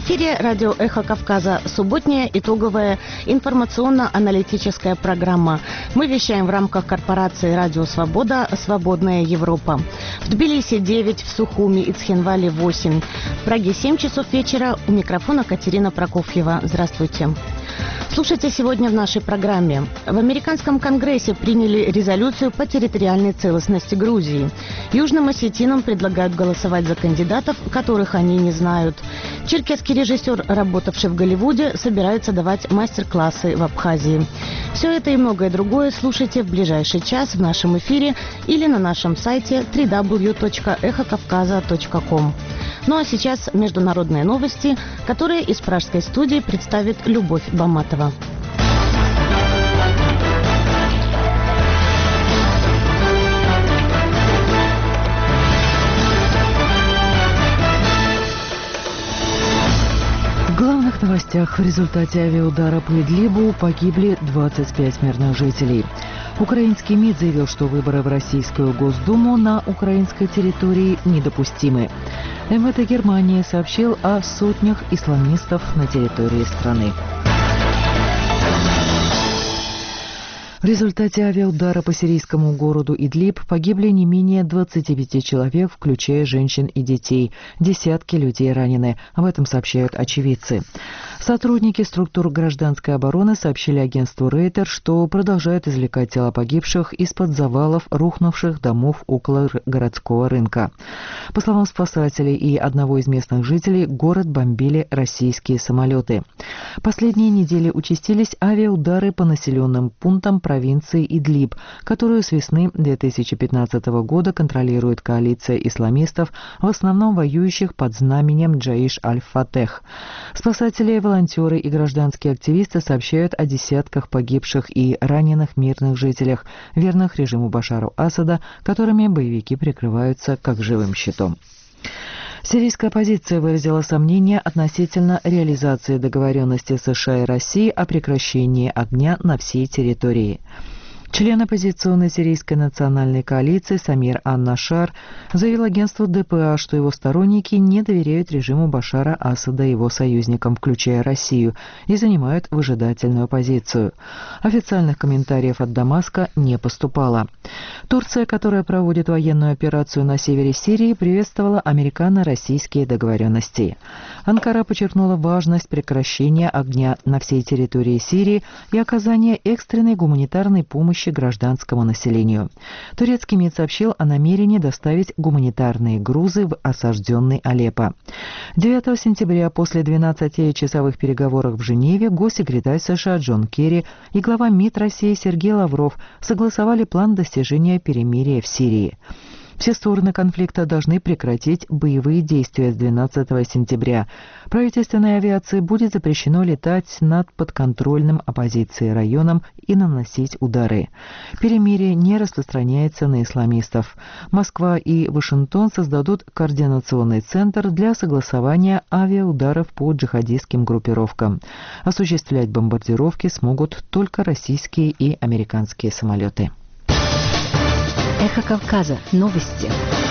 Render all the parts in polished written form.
эфире радио «Эхо Кавказа», субботняя итоговая информационно-аналитическая программа. Мы вещаем в рамках корпорации «Радио Свобода. Свободная Европа». В Тбилиси 9, в Сухуми и Цхинвале 8. В Праге 7 часов вечера. У микрофона Катерина Прокофьева. Здравствуйте. Слушайте сегодня в нашей программе. В американском конгрессе приняли резолюцию по территориальной целостности Грузии. Южным осетинам предлагают голосовать за кандидатов, которых они не знают. Черкесский режиссер, работавший в Голливуде, собирается давать мастер-классы в Абхазии. Все это и многое другое слушайте в ближайший час в нашем эфире или на нашем сайте www.эхокавказа.ком. Ну а сейчас международные новости, которые из пражской студии представит Любовь Баматова. В главных новостях: в результате авиаудара по Идлибу погибли 25 мирных жителей. Украинский МИД заявил, что выборы в Российскую Госдуму на украинской территории недопустимы. МВД Германии сообщил о сотнях исламистов на территории страны. В результате авиаудара по сирийскому городу Идлиб погибли не менее 25 человек, включая женщин и детей. Десятки людей ранены. Об этом сообщают очевидцы. Сотрудники структур гражданской обороны сообщили агентству Рейтер, что продолжают извлекать тела погибших из-под завалов рухнувших домов около городского рынка. По словам спасателей и одного из местных жителей, город бомбили российские самолеты. Последние недели участились авиаудары по населенным пунктам провинции Идлиб, которую с весны 2015 года контролирует коалиция исламистов, в основном воюющих под знаменем Джаиш аль-Фатех. Спасатели, волонтеры и гражданские активисты сообщают о десятках погибших и раненых мирных жителях, верных режиму Башару Асада, которыми боевики прикрываются как живым щитом. Сирийская оппозиция выразила сомнения относительно реализации договоренности США и России о прекращении огня на всей территории. Член оппозиционной сирийской национальной коалиции Самир ан-Нашар заявил агентству ДПА, что его сторонники не доверяют режиму Башара Асада и его союзникам, включая Россию, и занимают выжидательную позицию. Официальных комментариев от Дамаска не поступало. Турция, которая проводит военную операцию на севере Сирии, приветствовала американо-российские договоренности. Анкара подчеркнула важность прекращения огня на всей территории Сирии и оказания экстренной гуманитарной помощи гражданскому населению. Турецкий МИД сообщил о намерении доставить гуманитарные грузы в осажденный Алеппо. 9 сентября после 12-часовых переговоров в Женеве госсекретарь США Джон Керри и глава МИД России Сергей Лавров согласовали план достижения перемирия в Сирии. Все стороны конфликта должны прекратить боевые действия с 12 сентября. Правительственной авиации будет запрещено летать над подконтрольным оппозицией районом и наносить удары. Перемирие не распространяется на исламистов. Москва и Вашингтон создадут координационный центр для согласования авиаударов по джихадистским группировкам. Осуществлять бомбардировки смогут только российские и американские самолеты. Эхо Кавказа. Новости.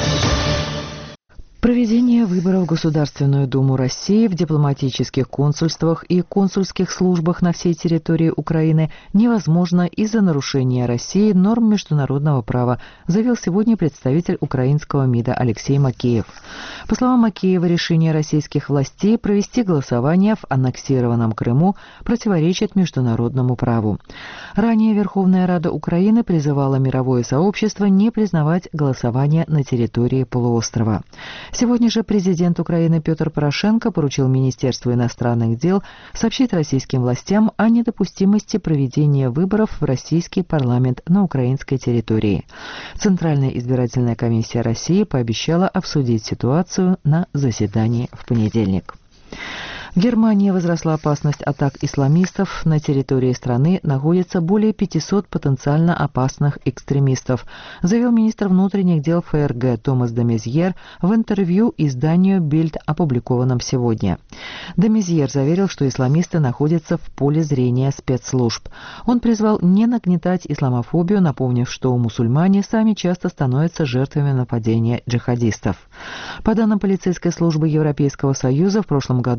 Проведение выборов в Государственную Думу России в дипломатических консульствах и консульских службах на всей территории Украины невозможно из-за нарушения России норм международного права, заявил сегодня представитель украинского МИДа Алексей Макеев. По словам Макеева, решение российских властей провести голосование в аннексированном Крыму противоречит международному праву. Ранее Верховная Рада Украины призывала мировое сообщество не признавать голосование на территории полуострова. Сегодня же президент Украины Петр Порошенко поручил Министерству иностранных дел сообщить российским властям о недопустимости проведения выборов в российский парламент на украинской территории. Центральная избирательная комиссия России пообещала обсудить ситуацию на заседании в понедельник. В Германии возросла опасность атак исламистов. На территории страны находится более 500 потенциально опасных экстремистов, заявил министр внутренних дел ФРГ Томас де Мезьер в интервью изданию Bild, опубликованном сегодня. Де Мезьер заверил, что исламисты находятся в поле зрения спецслужб. Он призвал не нагнетать исламофобию, напомнив, что мусульмане сами часто становятся жертвами нападения джихадистов. По данным полицейской службы Европейского Союза, в прошлом году попадались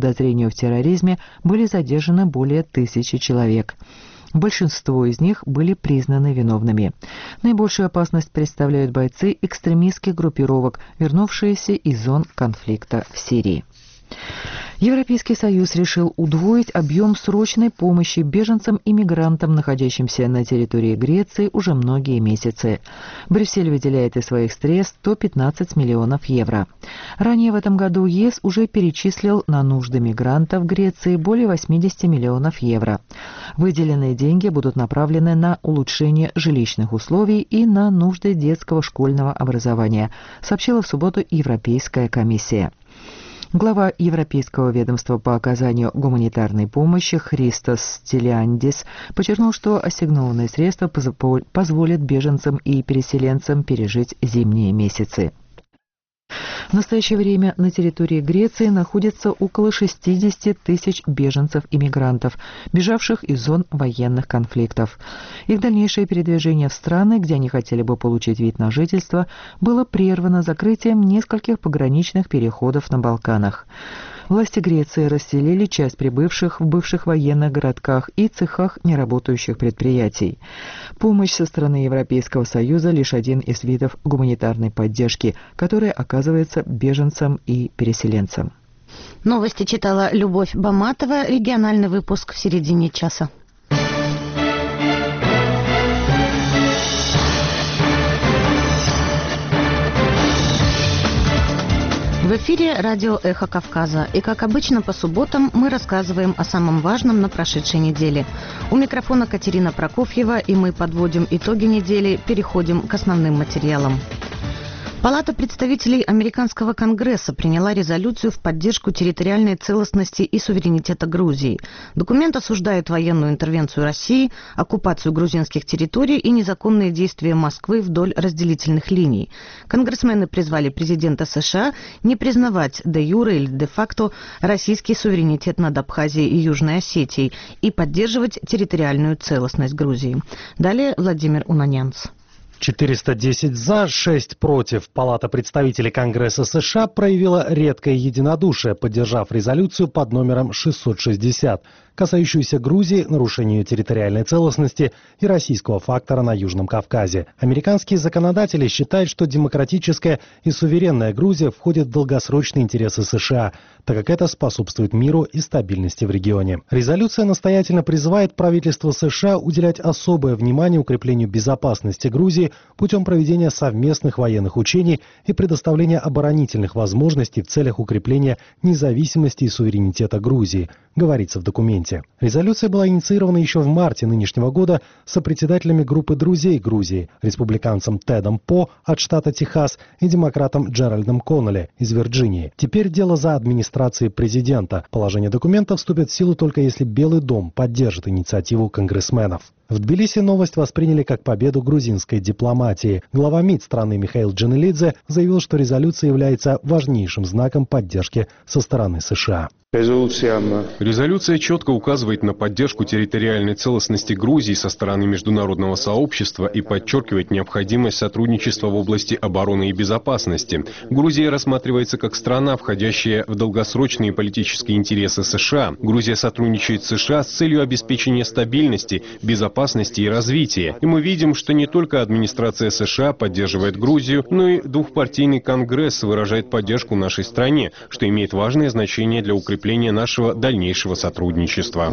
подозрению в терроризме были задержаны более 1000 человек. Большинство из них были признаны виновными. Наибольшую опасность представляют бойцы экстремистских группировок, вернувшиеся из зон конфликта в Сирии. Европейский Союз решил удвоить объем срочной помощи беженцам и мигрантам, находящимся на территории Греции уже многие месяцы. Брюссель выделяет из своих средств 115 миллионов евро. Ранее в этом году ЕС уже перечислил на нужды мигрантов Греции более 80 миллионов евро. Выделенные деньги будут направлены на улучшение жилищных условий и на нужды детского школьного образования, сообщила в субботу Европейская комиссия. Глава Европейского ведомства по оказанию гуманитарной помощи Христос Стилиандис подчеркнул, что ассигнованные средства позволят беженцам и переселенцам пережить зимние месяцы. В настоящее время на территории Греции находится около 60 тысяч беженцев и мигрантов, бежавших из зон военных конфликтов. Их дальнейшее передвижение в страны, где они хотели бы получить вид на жительство, было прервано закрытием нескольких пограничных переходов на Балканах. Власти Греции расселили часть прибывших в бывших военных городках и цехах неработающих предприятий. Помощь со стороны Европейского Союза – лишь один из видов гуманитарной поддержки, которая оказывается беженцам и переселенцам. Новости читала Любовь Баматова. Региональный выпуск в середине часа. В эфире радио «Эхо Кавказа». И, как обычно, по субботам мы рассказываем о самом важном на прошедшей неделе. У микрофона Катерина Прокофьева, и мы подводим итоги недели, переходим к основным материалам. Палата представителей Американского Конгресса приняла резолюцию в поддержку территориальной целостности и суверенитета Грузии. Документ осуждает военную интервенцию России, оккупацию грузинских территорий и незаконные действия Москвы вдоль разделительных линий. Конгрессмены призвали президента США не признавать де-юре или де-факто российский суверенитет над Абхазией и Южной Осетией и поддерживать территориальную целостность Грузии. Далее Владимир Унанянц. 410 за, 6 против. Палата представителей Конгресса США проявила редкое единодушие, поддержав резолюцию под номером 660, касающуюся Грузии, нарушения ее территориальной целостности и российского фактора на Южном Кавказе. Американские законодатели считают, что демократическая и суверенная Грузия входит в долгосрочные интересы США, так как это способствует миру и стабильности в регионе. Резолюция настоятельно призывает правительство США уделять особое внимание укреплению безопасности Грузии путем проведения совместных военных учений и предоставления оборонительных возможностей в целях укрепления независимости и суверенитета Грузии, говорится в документе. Резолюция была инициирована еще в марте нынешнего года сопредседателями группы друзей Грузии, республиканцем Тедом По от штата Техас и демократом Джеральдом Коннелли из Вирджинии. Теперь дело за администрацией президента. Положение документа вступит в силу только если Белый дом поддержит инициативу конгрессменов. В Тбилиси новость восприняли как победу грузинской дипломатии. Глава МИД страны Михаил Джанелидзе заявил, что резолюция является важнейшим знаком поддержки со стороны США. Резолюция четко указывает на поддержку территориальной целостности Грузии со стороны международного сообщества и подчеркивает необходимость сотрудничества в области обороны и безопасности. Грузия рассматривается как страна, входящая в долгосрочные политические интересы США. Грузия сотрудничает с США с целью обеспечения стабильности, безопасности и развития. И мы видим, что не только администрация США поддерживает Грузию, но и двухпартийный Конгресс выражает поддержку нашей стране, что имеет важное значение для укрепления нашего дальнейшего сотрудничества.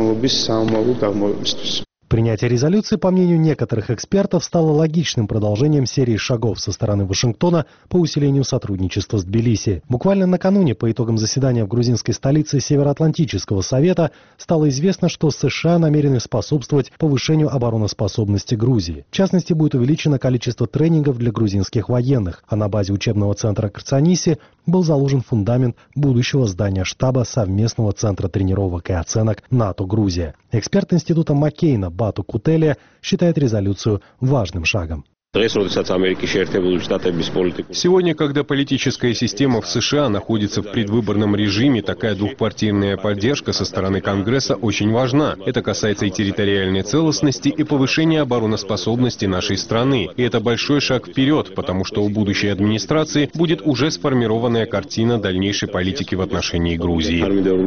Принятие резолюции, по мнению некоторых экспертов, стало логичным продолжением серии шагов со стороны Вашингтона по усилению сотрудничества с Тбилиси. Буквально накануне, по итогам заседания в грузинской столице Североатлантического совета, стало известно, что США намерены способствовать повышению обороноспособности Грузии. В частности, будет увеличено количество тренингов для грузинских военных, а на базе учебного центра Крцаниси был заложен фундамент будущего здания штаба совместного центра тренировок и оценок НАТО-Грузия. Эксперт института Маккейна Бату Кутелия считает резолюцию важным шагом. Сегодня, когда политическая система в США находится в предвыборном режиме, такая двухпартийная поддержка со стороны Конгресса очень важна. Это касается и территориальной целостности, и повышения обороноспособности нашей страны. И это большой шаг вперед, потому что у будущей администрации будет уже сформированная картина дальнейшей политики в отношении Грузии.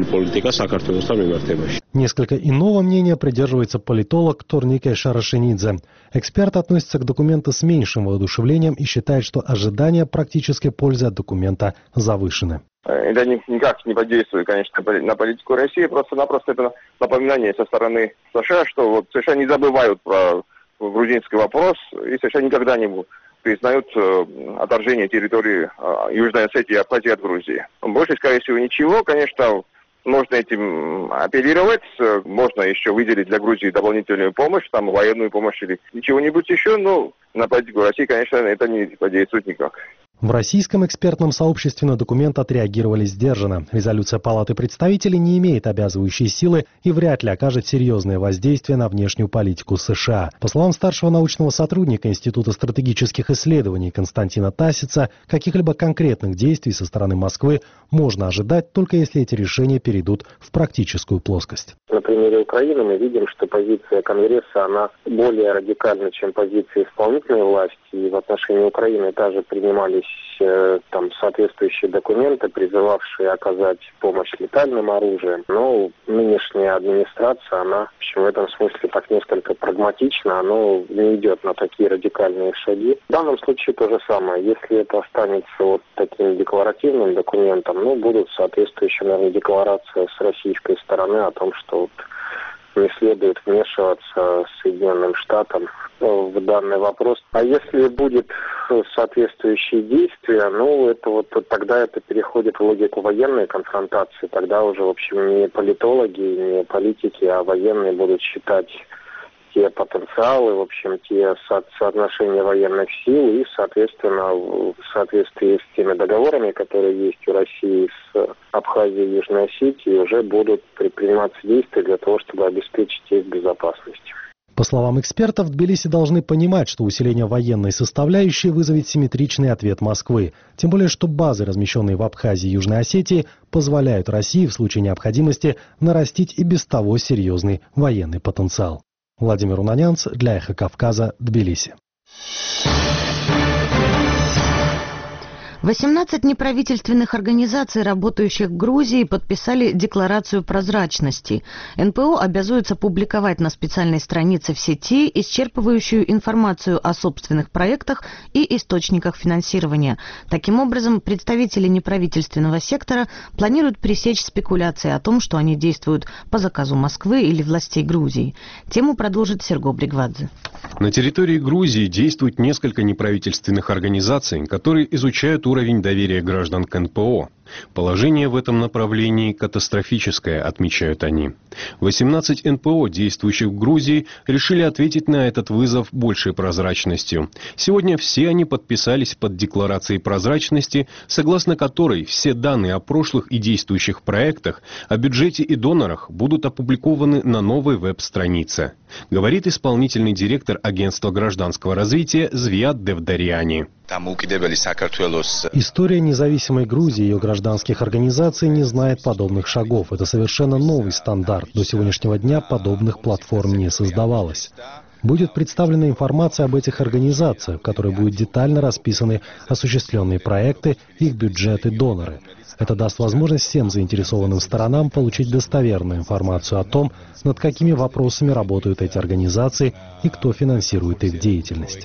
Несколько иного мнения придерживается политолог Торнике Шарашенидзе. Эксперт относится к документу с меньшим воодушевлением и считает, что ожидания практической пользы от документа завышены. Это никак не подействует, конечно, на политику России. Просто-напросто это напоминание со стороны США, что вот США не забывают про грузинский вопрос, и США никогда не признают отторжение территории Южной Осетии и Абхазии от Грузии. Больше, скорее всего, ничего. Конечно, можно этим апеллировать, можно еще выделить для Грузии дополнительную помощь, там военную помощь или ничего-нибудь еще, но на политику России, конечно, это не подействует никак. В российском экспертном сообществе на документ отреагировали сдержанно. Резолюция Палаты представителей не имеет обязывающей силы и вряд ли окажет серьезное воздействие на внешнюю политику США. По словам старшего научного сотрудника Института стратегических исследований Константина Тасица, каких-либо конкретных действий со стороны Москвы можно ожидать, только если эти решения перейдут в практическую плоскость. На примере Украины мы видим, что позиция Конгресса, она более радикальна, чем позиция исполнительной власти. И в отношении Украины также принимались там соответствующие документы, призывавшие оказать помощь летальным оружием. Но нынешняя администрация, она в общем, в этом смысле так несколько прагматична, она не идет на такие радикальные шаги. В данном случае то же самое. Если это останется вот таким декларативным документом, будут соответствующие, наверное, декларации с российской стороны о том, что вот не следует вмешиваться Соединенным Штатам в данный вопрос. А если будет соответствующие действия, тогда это переходит в логику военной конфронтации. Тогда уже, в общем, не политологи, не политики, а военные будут считать те потенциалы, в общем, те соотношения военных сил и, соответственно, в соответствии с теми договорами, которые есть у России с Абхазией и Южной Осетией, уже будут предприниматься действия для того, чтобы обеспечить их безопасность. По словам экспертов, в Тбилиси должны понимать, что усиление военной составляющей вызовет симметричный ответ Москвы. Тем более, что базы, размещенные в Абхазии и Южной Осетии, позволяют России в случае необходимости нарастить и без того серьезный военный потенциал. Владимир Унанянц для «Эхо Кавказа», Тбилиси. 18 неправительственных организаций, работающих в Грузии, подписали декларацию прозрачности. НПО обязуются публиковать на специальной странице в сети исчерпывающую информацию о собственных проектах и источниках финансирования. Таким образом, представители неправительственного сектора планируют пресечь спекуляции о том, что они действуют по заказу Москвы или властей Грузии. Тему продолжит Серго Бригвадзе. На территории Грузии действует несколько неправительственных организаций, которые изучают уровень доверия граждан к НПО. Положение в этом направлении катастрофическое, отмечают они. 18 НПО, действующих в Грузии, решили ответить на этот вызов большей прозрачностью. Сегодня все они подписались под декларацией прозрачности, согласно которой все данные о прошлых и действующих проектах, о бюджете и донорах будут опубликованы на новой веб-странице, говорит исполнительный директор Агентства гражданского развития Звиат Девдаряни. История независимой Грузии и ее гражданских организаций не знает подобных шагов. Это совершенно новый стандарт. До сегодняшнего дня подобных платформ не создавалось. Будет представлена информация об этих организациях, в которой будут детально расписаны осуществленные проекты, их бюджеты, доноры. Это даст возможность всем заинтересованным сторонам получить достоверную информацию о том, над какими вопросами работают эти организации и кто финансирует их деятельность.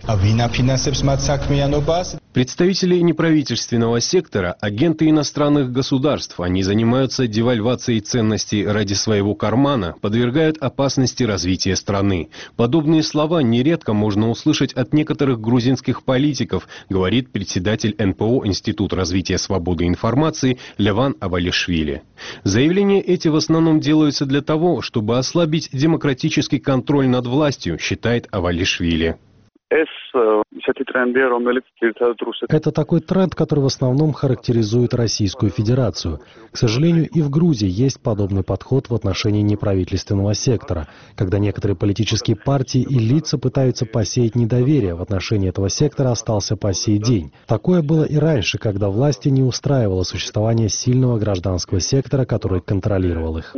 Представители неправительственного сектора – агенты иностранных государств. Они занимаются девальвацией ценностей ради своего кармана, подвергают опасности развития страны. Подобные слова нередко можно услышать от некоторых грузинских политиков, говорит председатель НПО Институт развития свободы информации Леван Авалишвили. Заявления эти в основном делаются для того, чтобы ослабить демократический контроль над властью, считает Авалишвили. Это такой тренд, который в основном характеризует Российскую Федерацию. К сожалению, и в Грузии есть подобный подход в отношении неправительственного сектора, когда некоторые политические партии и лица пытаются посеять недоверие в отношении этого сектора остался по сей день. Такое было и раньше, когда власти не устраивало существование сильного гражданского сектора, который контролировал их.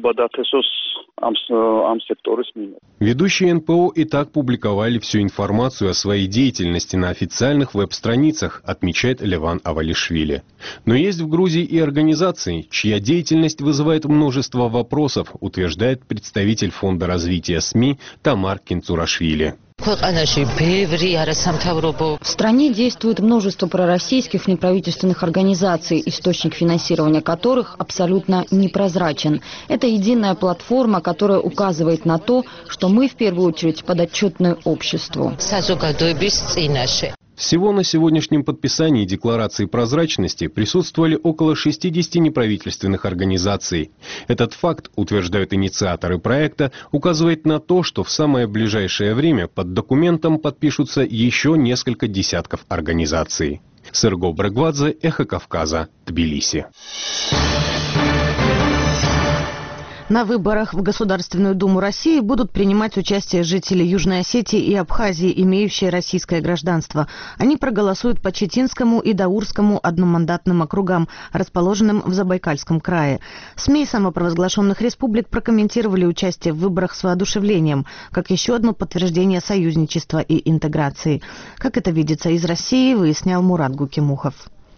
Ведущие НПО и так публиковали всю информацию о своей деятельности на официальных веб-страницах, отмечает Леван Авалишвили. Но есть в Грузии и организации, чья деятельность вызывает множество вопросов, утверждает представитель Фонда развития СМИ Тамар Кинцурашвили. В стране действует множество пророссийских неправительственных организаций, источник финансирования которых абсолютно непрозрачен. Это единая платформа, которая указывает на то, что мы в первую очередь подотчетны обществу. Всего на сегодняшнем подписании декларации прозрачности присутствовали около 60 неправительственных организаций. Этот факт, утверждают инициаторы проекта, указывает на то, что в самое ближайшее время под документом подпишутся еще несколько десятков организаций. Серго Брагвадзе, Эхо Кавказа, Тбилиси. На выборах в Государственную Думу России будут принимать участие жители Южной Осетии и Абхазии, имеющие российское гражданство. Они проголосуют по Читинскому и Даурскому одномандатным округам, расположенным в Забайкальском крае. СМИ самопровозглашенных республик прокомментировали участие в выборах с воодушевлением, как еще одно подтверждение союзничества и интеграции. Как это видится из России, выяснял Мурат Гукимухов.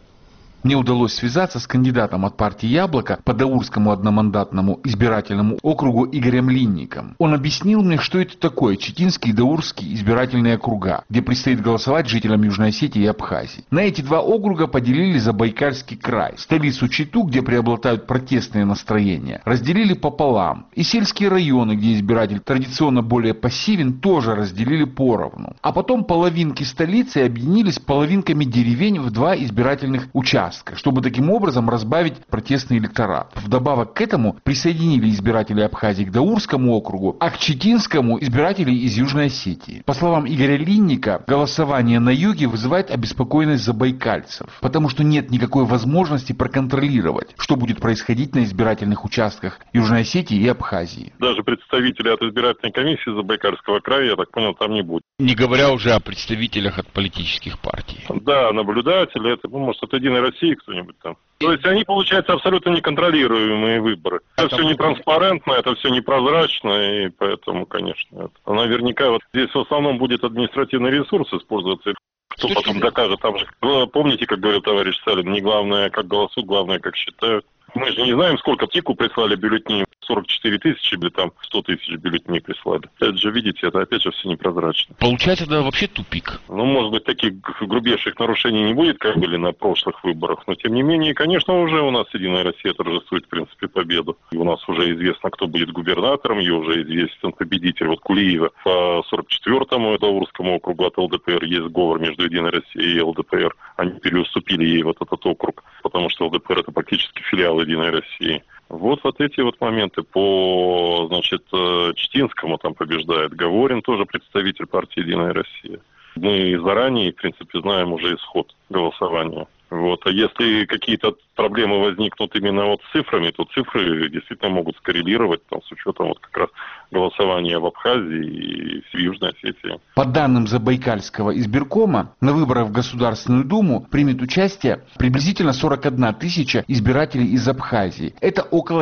Мне удалось связаться с кандидатом от партии «Яблоко» по Даурскому одномандатному избирательному округу Игорем Линником. Он объяснил мне, что это такое Читинский и Даурский избирательные округа, где предстоит голосовать жителям Южной Осетии и Абхазии. На эти два округа поделили Забайкальский край. Столицу Читу, где преобладают протестные настроения, разделили пополам. И сельские районы, где избиратель традиционно более пассивен, тоже разделили поровну. А потом половинки столицы объединились половинками деревень в два избирательных участка, чтобы таким образом разбавить протестный электорат. Вдобавок к этому присоединили избиратели Абхазии к Даурскому округу, а к Читинскому избиратели из Южной Осетии. По словам Игоря Линника, голосование на юге вызывает обеспокоенность забайкальцев, потому что нет никакой возможности проконтролировать, что будет происходить на избирательных участках Южной Осетии и Абхазии. Даже представителей от избирательной комиссии Забайкальского края, я так понял, там не будет. Не говоря уже о представителях от политических партий. Да, наблюдатели, это, может, от Единой России кто-нибудь там. То есть они, получается, абсолютно неконтролируемые выборы. Это все нетранспарентно, это все непрозрачно, и поэтому, конечно, наверняка вот здесь в основном будет административный ресурс использоваться. Кто потом докажет, там же, помните, как говорил товарищ Сталин, не главное, как голосуют, главное, как считают. Мы же не знаем, сколько ТИКу прислали бюллетеней. 44 тысячи или там 100 тысяч бюллетеней прислали. Это же, видите, это опять же все непрозрачно. Получается, это вообще тупик. Ну, может быть, таких грубейших нарушений не будет, как были на прошлых выборах. Но, тем не менее, конечно, уже у нас Единая Россия торжествует, в принципе, победу. И у нас уже известно, кто будет губернатором, и уже известен победитель. Вот Кулиева по 44-му Даурскому округу от ЛДПР есть сговор между Единой Россией и ЛДПР. Они переуступили ей вот этот округ, потому что ЛДПР это практически филиал Единой России. Вот эти вот моменты. По, значит, Читинскому там побеждает Говорин, тоже представитель партии «Единая Россия». Мы заранее, в принципе, знаем уже исход голосования. Вот. А если какие-то проблемы возникнут именно вот с цифрами, то цифры действительно могут скоррелировать там, с учетом вот как раз голосования в Абхазии и в Южной Осетии. По данным Забайкальского избиркома, на выборах в Государственную Думу примет участие приблизительно 41 тысяча избирателей из Абхазии. Это около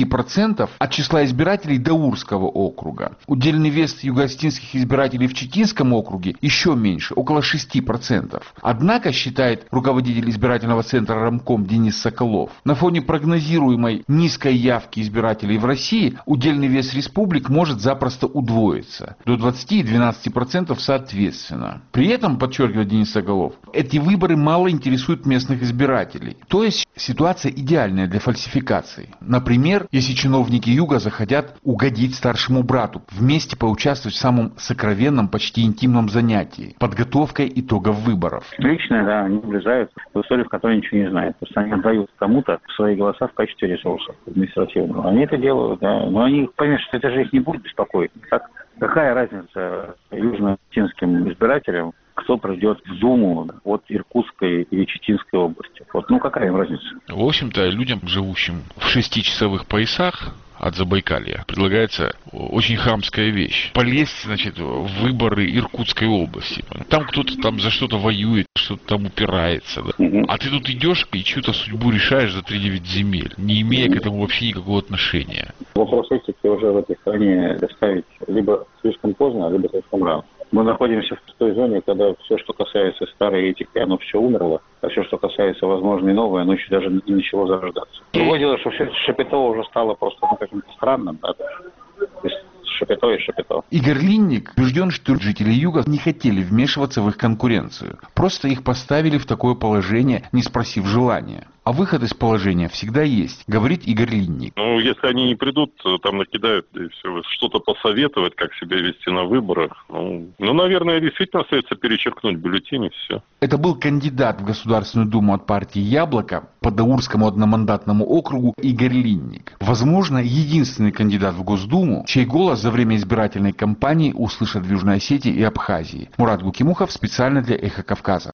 10% от числа избирателей Даурского округа. Удельный вес юго-осетинских избирателей в Читинском округе еще меньше, около 6%. Однако, считает руководитель избирательного центра Рамком Денис Соколов, на фоне прогнозируемой низкой явки избирателей в России удельный вес республик может запросто удвоиться до 20 и 12% соответственно. При этом, подчеркивает Денис Соколов, эти выборы мало интересуют местных избирателей. То есть ситуация идеальная для фальсификаций. Например, если чиновники Юга захотят угодить старшему брату, вместе поучаствовать в самом сокровенном, почти интимном занятии – подготовкой итогов выборов. Лично, да, они влезают в историю, в которой ничего не знают. Просто они отдают кому-то свои голоса в качестве ресурса административного. Они это делают, да. Но они поймут, что это же их не будет беспокоить. Так, какая разница южно-осетинским избирателям, кто придет в Думу от Иркутской или Читинской области? Какая им разница? В общем-то, людям, живущим в 6-часовых поясах от Забайкалья, предлагается очень хамская вещь. Полезть, в выборы Иркутской области. Там кто-то там за что-то воюет, что-то там упирается. Да? А ты тут идешь и чью-то судьбу решаешь за 3-9 земель, не имея к этому вообще никакого отношения. Вопрос этики уже в этой стране доставить либо слишком поздно, либо слишком рано. Мы находимся в той зоне, когда все, что касается старой этики, оно все умерло, а все, что касается возможно и новое, оно еще даже не начало зарождаться. Другое дело, что все Шапито уже стало просто каким-то странным, да? То есть Шапито и Шапито. Игорь Линник убежден, что жители Юга не хотели вмешиваться в их конкуренцию. Просто их поставили в такое положение, не спросив желания. А выход из положения всегда есть, говорит Игорь Линник. Если они не придут, там накидают и все, что-то посоветовать, как себя вести на выборах. Наверное, действительно остается перечеркнуть бюллетени, все. Это был кандидат в Государственную Думу от партии «Яблоко» по Даурскому одномандатному округу Игорь Линник. Возможно, единственный кандидат в Госдуму, чей голос за время избирательной кампании услышат в Южной Осетии и Абхазии. Мурат Гукимухов специально для «Эхо Кавказа».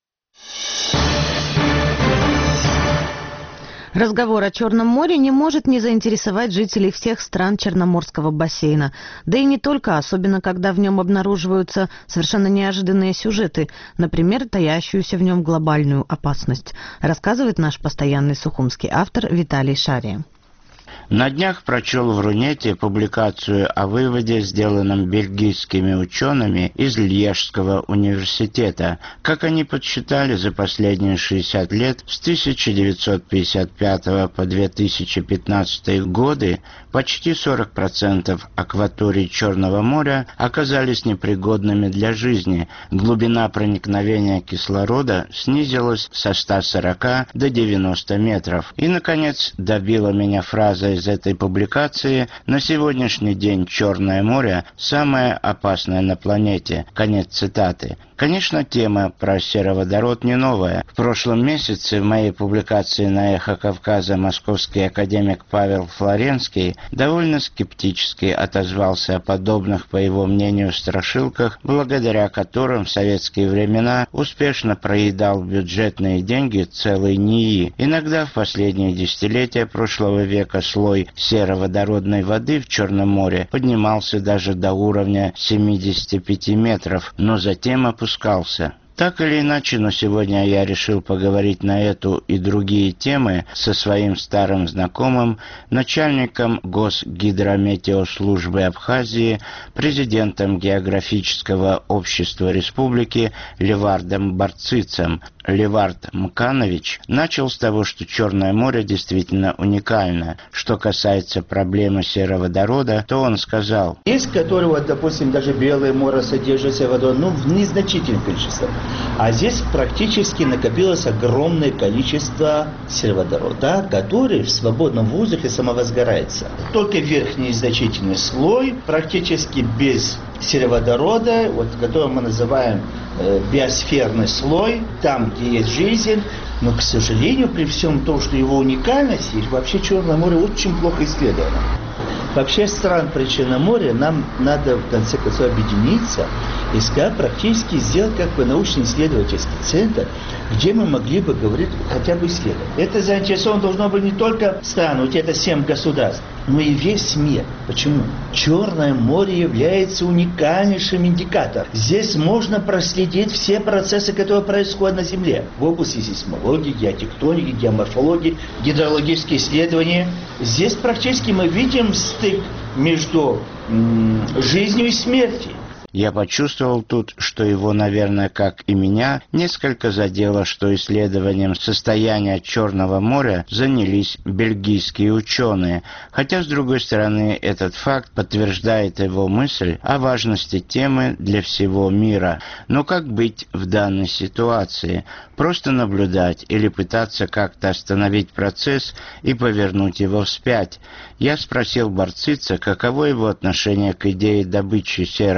Разговор о Черном море не может не заинтересовать жителей всех стран Черноморского бассейна. Да и не только, особенно когда в нем обнаруживаются совершенно неожиданные сюжеты, например, таящуюся в нем глобальную опасность, рассказывает наш постоянный сухумский автор Виталий Шария. На днях прочел в Рунете публикацию о выводе, сделанном бельгийскими учеными из Льежского университета. Как они подсчитали, за последние 60 лет, с 1955 по 2015 годы, почти 40% акваторий Черного моря оказались непригодными для жизни. Глубина проникновения кислорода снизилась со 140 до 90 метров. И, наконец, добила меня фраза из этой публикации: на сегодняшний день Черное море самое опасное на планете. Конец цитаты. Конечно, тема про сероводород не новая. В прошлом месяце в моей публикации на «Эхо Кавказа» московский академик Павел Флоренский довольно скептически отозвался о подобных, по его мнению, страшилках, благодаря которым в советские времена успешно проедал бюджетные деньги целый НИИ. Иногда в последние десятилетия прошлого века слой сероводородной воды в Черном море поднимался даже до уровня 75 метров, но затем опускался. Так или иначе, но сегодня я решил поговорить на эту и другие темы со своим старым знакомым, начальником Госгидрометеослужбы Абхазии, президентом Географического общества республики Левардом Барцицем. Левард Мканович начал с того, что Черное море действительно уникально. Что касается проблемы сероводорода, то он сказал: есть, которые, допустим, даже Белое море содержится водой, в незначительных количествах. А здесь практически накопилось огромное количество сероводорода, который в свободном воздухе самовозгорается. Только верхний значительный слой, практически без сероводорода, который мы называем биосферный слой, там, где есть жизнь. Но, к сожалению, при всем том, что его уникальность, вообще Черное море очень плохо исследовано. Вообще стран Причерноморья нам надо в конце концов объединиться и практически сделать научно-исследовательский центр, где мы могли бы говорить хотя бы исследовать. Это заинтересовано должно быть не только страны, это 7 государств, но и весь мир. Почему? Черное море является уникальнейшим индикатором. Здесь можно проследить все процессы, которые происходят на Земле. В области сейсмологии, геотектоники, геоморфологии, гидрологические исследования. Здесь практически мы видим стык между жизнью и смертью. Я почувствовал тут, что его, наверное, как и меня, несколько задело, что исследованием состояния Черного моря занялись бельгийские ученые, хотя, с другой стороны, этот факт подтверждает его мысль о важности темы для всего мира. Но как быть в данной ситуации? Просто наблюдать или пытаться как-то остановить процесс и повернуть его вспять? Я спросил Барцица, каково его отношение к идее добычи сероводорода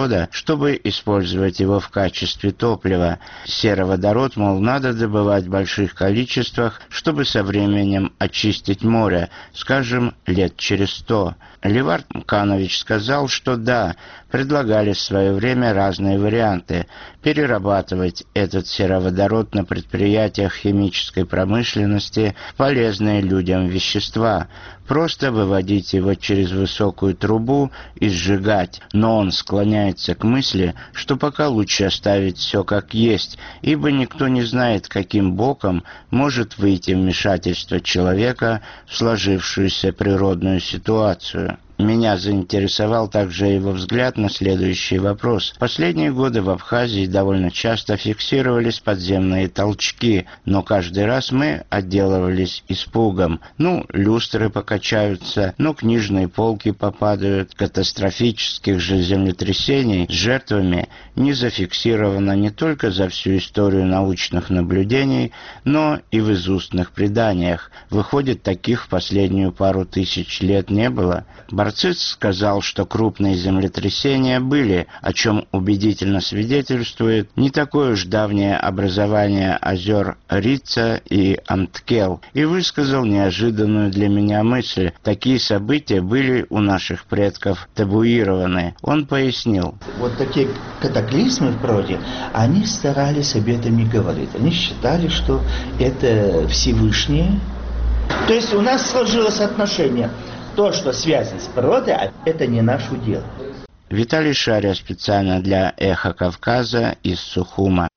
сероводорода, чтобы использовать его в качестве топлива. Сероводород, мол, надо добывать в больших количествах, чтобы со временем очистить море, скажем, лет через 100. Левард Мканович сказал, что да, предлагали в свое время разные варианты. Перерабатывать этот сероводород на предприятиях химической промышленности в полезные людям вещества, просто выводить его через высокую трубу и сжигать. Но он склоняется к мысли, что пока лучше оставить все как есть, ибо никто не знает, каким боком может выйти вмешательство человека в сложившуюся природную ситуацию. Меня заинтересовал также его взгляд на следующий вопрос. Последние годы в Абхазии довольно часто фиксировались подземные толчки, но каждый раз мы отделывались испугом. Люстры покачаются, книжные полки попадают. Катастрофических же землетрясений с жертвами не зафиксировано не только за всю историю научных наблюдений, но и в изустных преданиях. Выходит, таких в последнюю пару тысяч лет не было. Барциц сказал, что крупные землетрясения были, о чем убедительно свидетельствует не такое уж давнее образование озер Рица и Амткел, и высказал неожиданную для меня мысль. Такие события были у наших предков табуированы. Он пояснил. Вот такие катаклизмы в природе, они старались об этом не говорить. Они считали, что это Всевышнее. То есть у нас сложилось отношение. То, что связано с природой, это не наше дело. Виталий Шария специально для «Эхо Кавказа» из Сухума.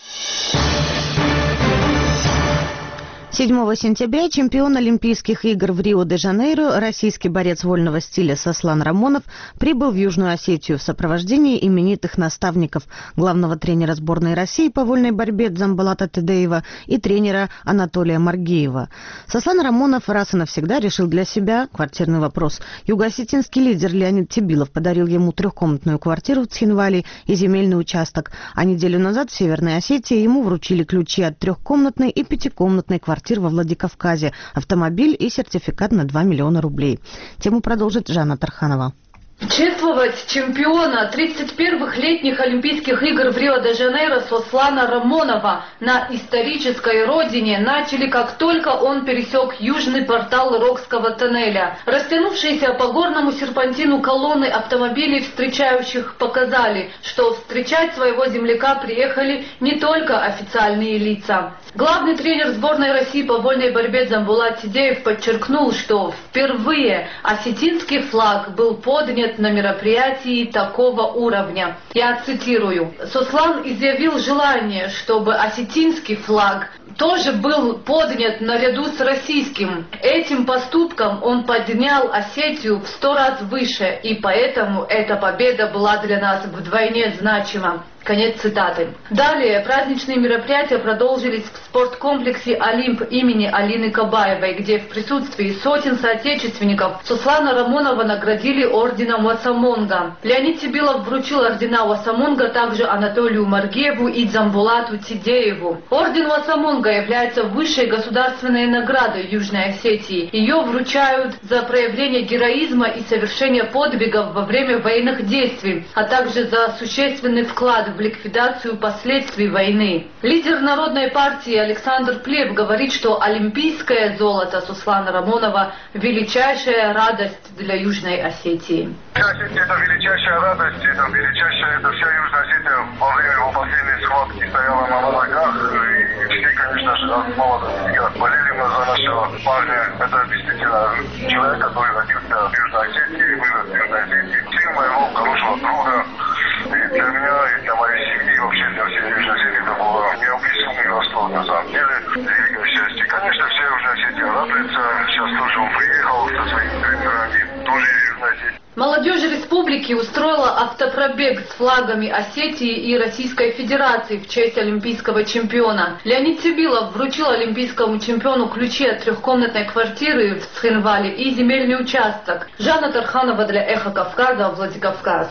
7 сентября чемпион Олимпийских игр в Рио-де-Жанейро, российский борец вольного стиля Сослан Рамонов, прибыл в Южную Осетию в сопровождении именитых наставников, главного тренера сборной России по вольной борьбе Дзамбалата Тедеева и тренера Анатолия Маргиева. Сослан Рамонов раз и навсегда решил для себя квартирный вопрос. Юго-осетинский лидер Леонид Тебилов подарил ему трехкомнатную квартиру в Цхинвале и земельный участок, а неделю назад в Северной Осетии ему вручили ключи от трехкомнатной и пятикомнатной квартиры во Владикавказе, автомобиль и сертификат на 2 миллиона рублей. Тему продолжит Жанна Тарханова. Чествовать чемпиона 31-х летних Олимпийских игр в Рио-де-Жанейро Сослана Рамонова на исторической родине начали, как только он пересек южный портал Рокского тоннеля. Растянувшиеся по горному серпантину колонны автомобилей встречающих показали, что встречать своего земляка приехали не только официальные лица. Главный тренер сборной России по вольной борьбе Дзамбулат Тедеев подчеркнул, что впервые осетинский флаг был поднят на мероприятии такого уровня. Я цитирую. Сослан изъявил желание, чтобы осетинский флаг тоже был поднят наряду с российским. Этим поступком он поднял Осетию в 100 раз выше, и поэтому эта победа была для нас вдвойне значима. Конец цитаты. Далее праздничные мероприятия продолжились в спорткомплексе «Олимп» имени Алины Кабаевой, где в присутствии сотен соотечественников Сослана Рамонова наградили орденом Уасамонга. Леонид Тебилов вручил ордена Уасамонга также Анатолию Маргиеву и Дзамбулату Тедееву. Орден Уасамонга является высшей государственной наградой Южной Осетии. Ее вручают за проявление героизма и совершение подвигов во время военных действий, а также за существенный вклад в ликвидацию последствий войны. Лидер Народной партии Александр Плев говорит, что олимпийское золото Сослана Рамонова – величайшая радость для Южной Осетии. Это величайшая радость, это вся Южная Осетия во время его последней схватки стояла на ногах, и все, конечно же, от молодости болели мы за нашего парня. Это действительно человек, который родился в Южной Осетии, вырос в Южной Осетии, сын моего хорошего друга. И для меня, и для моей семьи, вообще для всей Южной Осетии это было неописуемый восторг, на самом деле, великое счастье. Конечно, вся Южная Осетия радуется. Сейчас тоже он приехал со своими тренерами, тоже из Южной Осетии. Молодежь республики устроила автопробег с флагами Осетии и Российской Федерации в честь олимпийского чемпиона. Леонид Тебилов вручил олимпийскому чемпиону ключи от трехкомнатной квартиры в Цхинвале и земельный участок. Жанна Тарханова для «Эхо Кавказа», Владикавказ.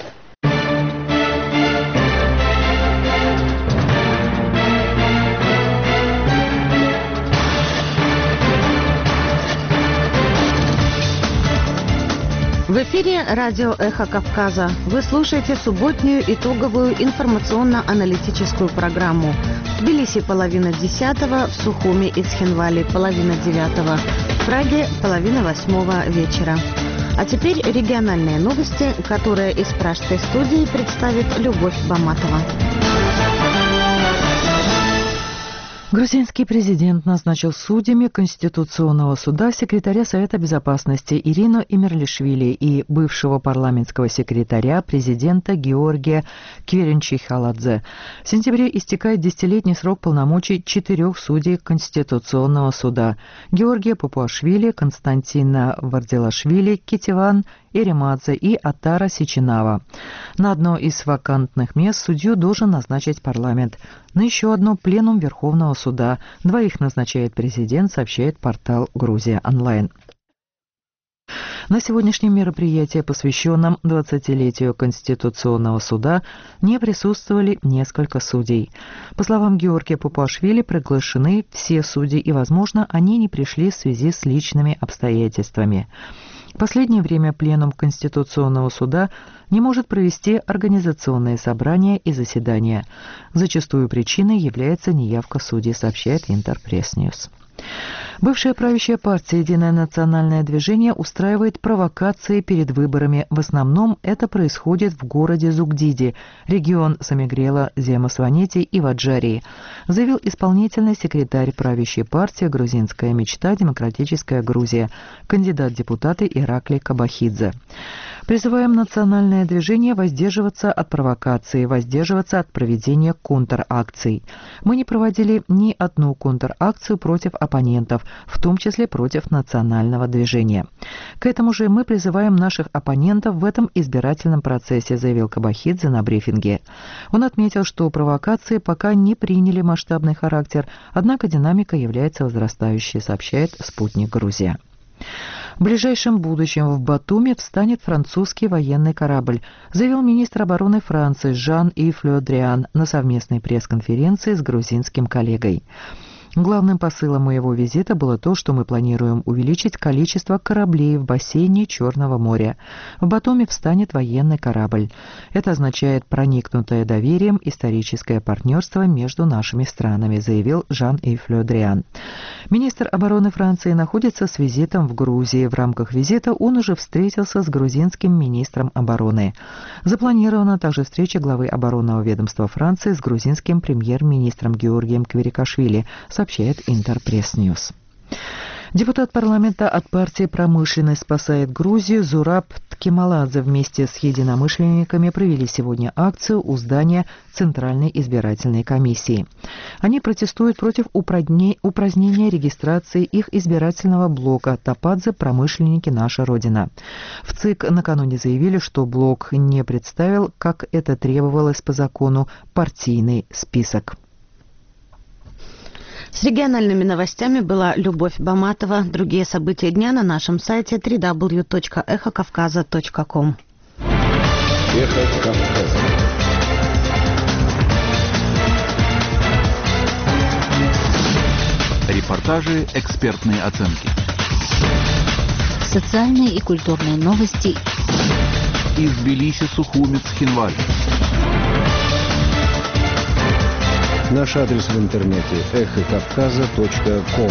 В эфире радио «Эхо Кавказа». Вы слушаете субботнюю итоговую информационно-аналитическую программу. В Тбилиси 9:30, в Сухуми и Цхинвали 9:30, в Праге 7:30 вечера. А теперь региональные новости, которые из пражской студии представит Любовь Баматова. Грузинский президент назначил судьями Конституционного суда секретаря Совета Безопасности Ирину Имерлишвили и бывшего парламентского секретаря президента Георгия Кверенчихаладзе. В сентябре истекает 10-летний срок полномочий 4 судей Конституционного суда: Георгия Папуашвили, Константина Вардилашвили, Кетиван Эримадзе и Атара Сичинава. На одно из вакантных мест судью должен назначить парламент. На еще одно — пленум Верховного суда. 2 назначает президент, сообщает портал «Грузия онлайн». На сегодняшнем мероприятии, посвященном 20-летию Конституционного суда, не присутствовали несколько судей. По словам Георгия Папуашвили, приглашены все судьи, и, возможно, они не пришли в связи с личными обстоятельствами. В последнее время пленум Конституционного суда не может провести организационные собрания и заседания. Зачастую причиной является неявка судей, сообщает Интерпресс-Ньюс. Бывшая правящая партия «Единое национальное движение» устраивает провокации перед выборами. В основном это происходит в городе Зугдиди, регион Самигрела, Зема-Сванети и Ваджарии, заявил исполнительный секретарь правящей партии «Грузинская мечта. Демократическая Грузия», кандидат в депутаты Ираклий Кабахидзе. Призываем национальное движение воздерживаться от провокаций, воздерживаться от проведения контракций. Мы не проводили ни одну контракцию против оппонентов, в том числе против национального движения. К этому же мы призываем наших оппонентов в этом избирательном процессе, заявил Кабахидзе на брифинге. Он отметил, что провокации пока не приняли масштабный характер, однако динамика является возрастающей, сообщает «Спутник Грузия». В ближайшем будущем в Батуми встанет французский военный корабль, заявил министр обороны Франции Жан-Ив Ле Дриан на совместной пресс-конференции с грузинским коллегой. Главным посылом моего визита было то, что мы планируем увеличить количество кораблей в бассейне Черного моря. В Батуми встанет военный корабль. Это означает проникнутое доверием историческое партнерство между нашими странами, заявил Жан-Ив Ле Дриан. Министр обороны Франции находится с визитом в Грузии. В рамках визита он уже встретился с грузинским министром обороны. Запланирована также встреча главы оборонного ведомства Франции с грузинским премьер-министром Георгием Кверикашвили, сообщает Интерпресс-Ньюс. Депутат парламента от партии «Промышленность спасает Грузию» Зураб Ткемаладзе вместе с единомышленниками провели сегодня акцию у здания Центральной избирательной комиссии. Они протестуют против упразднения регистрации их избирательного блока «Тападзе. Промышленники. Наша Родина». В ЦИК накануне заявили, что блок не представил, как это требовалось по закону, партийный список. С региональными новостями была Любовь Баматова. Другие события дня на нашем сайте www.эхокавказа.ком. Эхо Кавказа. Репортажи, экспертные оценки. Социальные и культурные новости. Из Тбилиси, Сухуми, Цхинвали. Наш адрес в интернете эхокавказа.ком.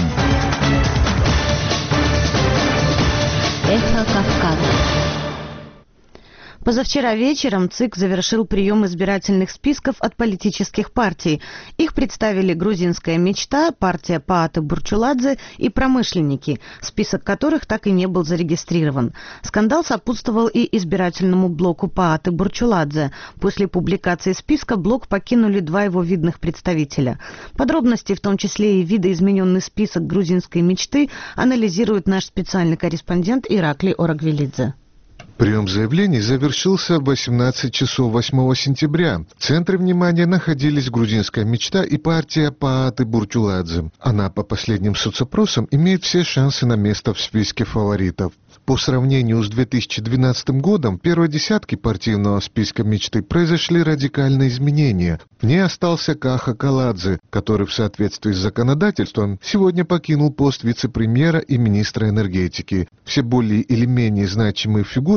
Эхо Кавказа. Позавчера вечером ЦИК завершил прием избирательных списков от политических партий. Их представили «Грузинская мечта», партия Пааты Бурчуладзе и «Промышленники», список которых так и не был зарегистрирован. Скандал сопутствовал и избирательному блоку Пааты Бурчуладзе. После публикации списка блок покинули 2 его видных представителя. Подробности, в том числе и видоизмененный список «Грузинской мечты», анализирует наш специальный корреспондент Ираклий Орагвелидзе. Прием заявлений завершился в 18 часов 8 сентября. В центре внимания находились «Грузинская мечта» и партия Пааты Бурчуладзе. Она, по последним соцопросам, имеет все шансы на место в списке фаворитов. По сравнению с 2012 годом, в первой десятке партийного списка мечты произошли радикальные изменения. В ней остался Каха Каладзе, который в соответствии с законодательством сегодня покинул пост вице-премьера и министра энергетики. Все более или менее значимые фигуры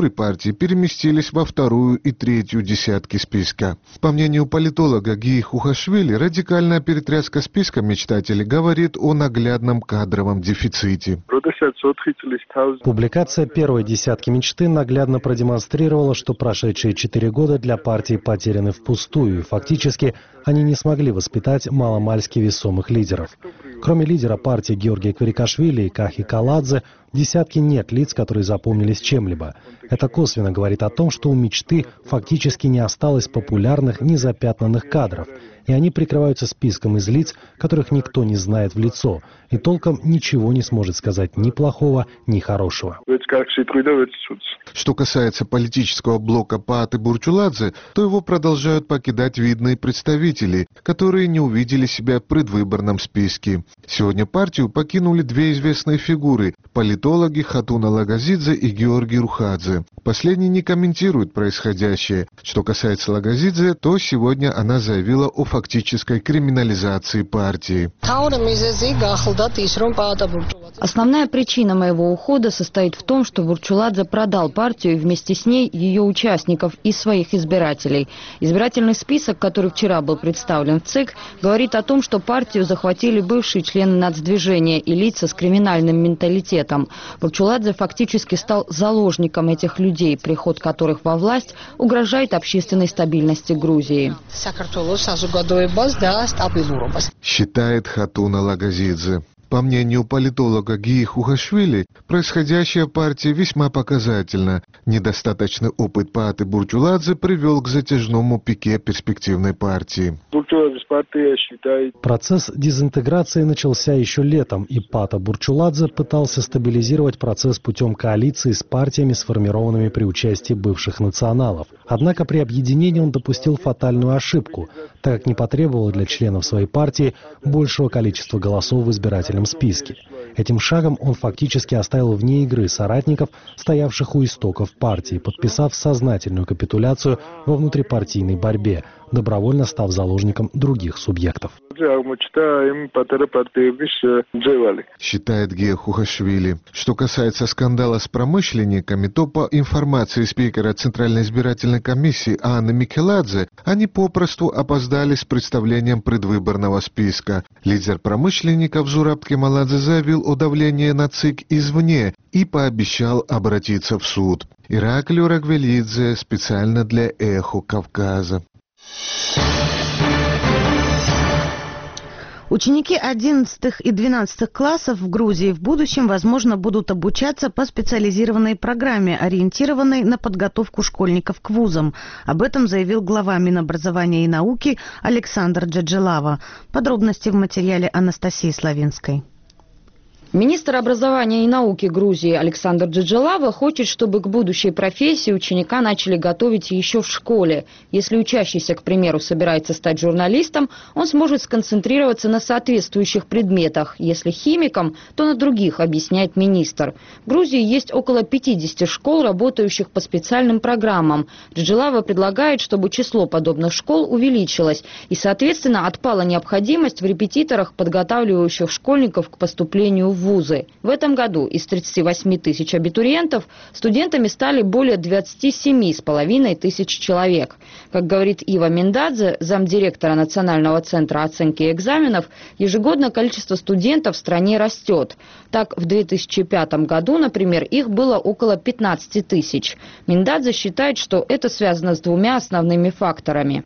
фигуры партии переместились во вторую и третью десятки списка. По мнению политолога Гии Хухашвили, радикальная перетряска списка мечтателей говорит о наглядном кадровом дефиците. Публикация первой десятки мечты наглядно продемонстрировала, что прошедшие 4 года для партии потеряны впустую, и фактически они не смогли воспитать маломальски весомых лидеров. Кроме лидера партии Георгия Кварикашвили и Кахи Каладзе, в десятке нет лиц, которые запомнились чем-либо. Это косвенно говорит о том, что у мечты фактически не осталось популярных, незапятнанных кадров, и они прикрываются списком из лиц, которых никто не знает в лицо, и толком ничего не сможет сказать ни плохого, ни хорошего. Что касается политического блока Пааты Бурчуладзе, то его продолжают покидать видные представители, которые не увидели себя в предвыборном списке. Сегодня партию покинули две известные фигуры – политологи Хатуна Лагазидзе и Георгий Рухадзе. Последний не комментирует происходящее. Что касается Лагазидзе, то сегодня она заявила о фактической криминализации партии. Основная причина моего ухода состоит в том, что Бурчуладзе продал партию и вместе с ней ее участников и своих избирателей. Избирательный список, который вчера был представлен в ЦИК, говорит о том, что партию захватили бывшие члены нацдвижения и лица с криминальным менталитетом. Бурчуладзе фактически стал заложником этих людей, приход которых во власть угрожает общественной стабильности Грузии. Считает Хатуна Лагазидзе. По мнению политолога Гии Хухашвили, происходящее в партии весьма показательно. Недостаточный опыт Пааты Бурчуладзе привел к затяжному пике перспективной партии. Процесс дезинтеграции начался еще летом, и Паата Бурчуладзе пытался стабилизировать процесс путем коалиции с партиями, сформированными при участии бывших националов. Однако при объединении он допустил фатальную ошибку, так как не потребовал для членов своей партии большего количества голосов в избирательном списке. Этим шагом он фактически оставил вне игры соратников, стоявших у истоков партии, подписав сознательную капитуляцию во внутрипартийной борьбе, добровольно став заложником других субъектов. Считает Гия Хухашвили. Что касается скандала с промышленниками, то по информации спикера Центральной избирательной комиссии Анны Микеладзе, они попросту опоздали с представлением предвыборного списка. Лидер промышленников Зураб Кемаладзе заявил о давлении на ЦИК извне и пообещал обратиться в суд. Ираклий Рагвелидзе специально для «Эхо Кавказа». Ученики 11 и 12 классов в Грузии в будущем, возможно, будут обучаться по специализированной программе, ориентированной на подготовку школьников к вузам. Об этом заявил глава Минобразования и науки Александр Джаджелава. Подробности в материале Анастасии Славинской. Министр образования и науки Грузии Александр Джаджелава хочет, чтобы к будущей профессии ученика начали готовить еще в школе. Если учащийся, к примеру, собирается стать журналистом, он сможет сконцентрироваться на соответствующих предметах. Если химиком, то на других, объясняет министр. В Грузии есть около 50 школ, работающих по специальным программам. Джаджелава предлагает, чтобы число подобных школ увеличилось и, соответственно, отпала необходимость в репетиторах, подготавливающих школьников к поступлению в вузы. В этом году из 38 тысяч абитуриентов студентами стали более 27,5 тысяч человек. Как говорит Ива Миндадзе, замдиректора Национального центра оценки экзаменов, ежегодно количество студентов в стране растет. Так, в 2005 году, например, их было около 15 тысяч. Миндадзе считает, что это связано с двумя основными факторами.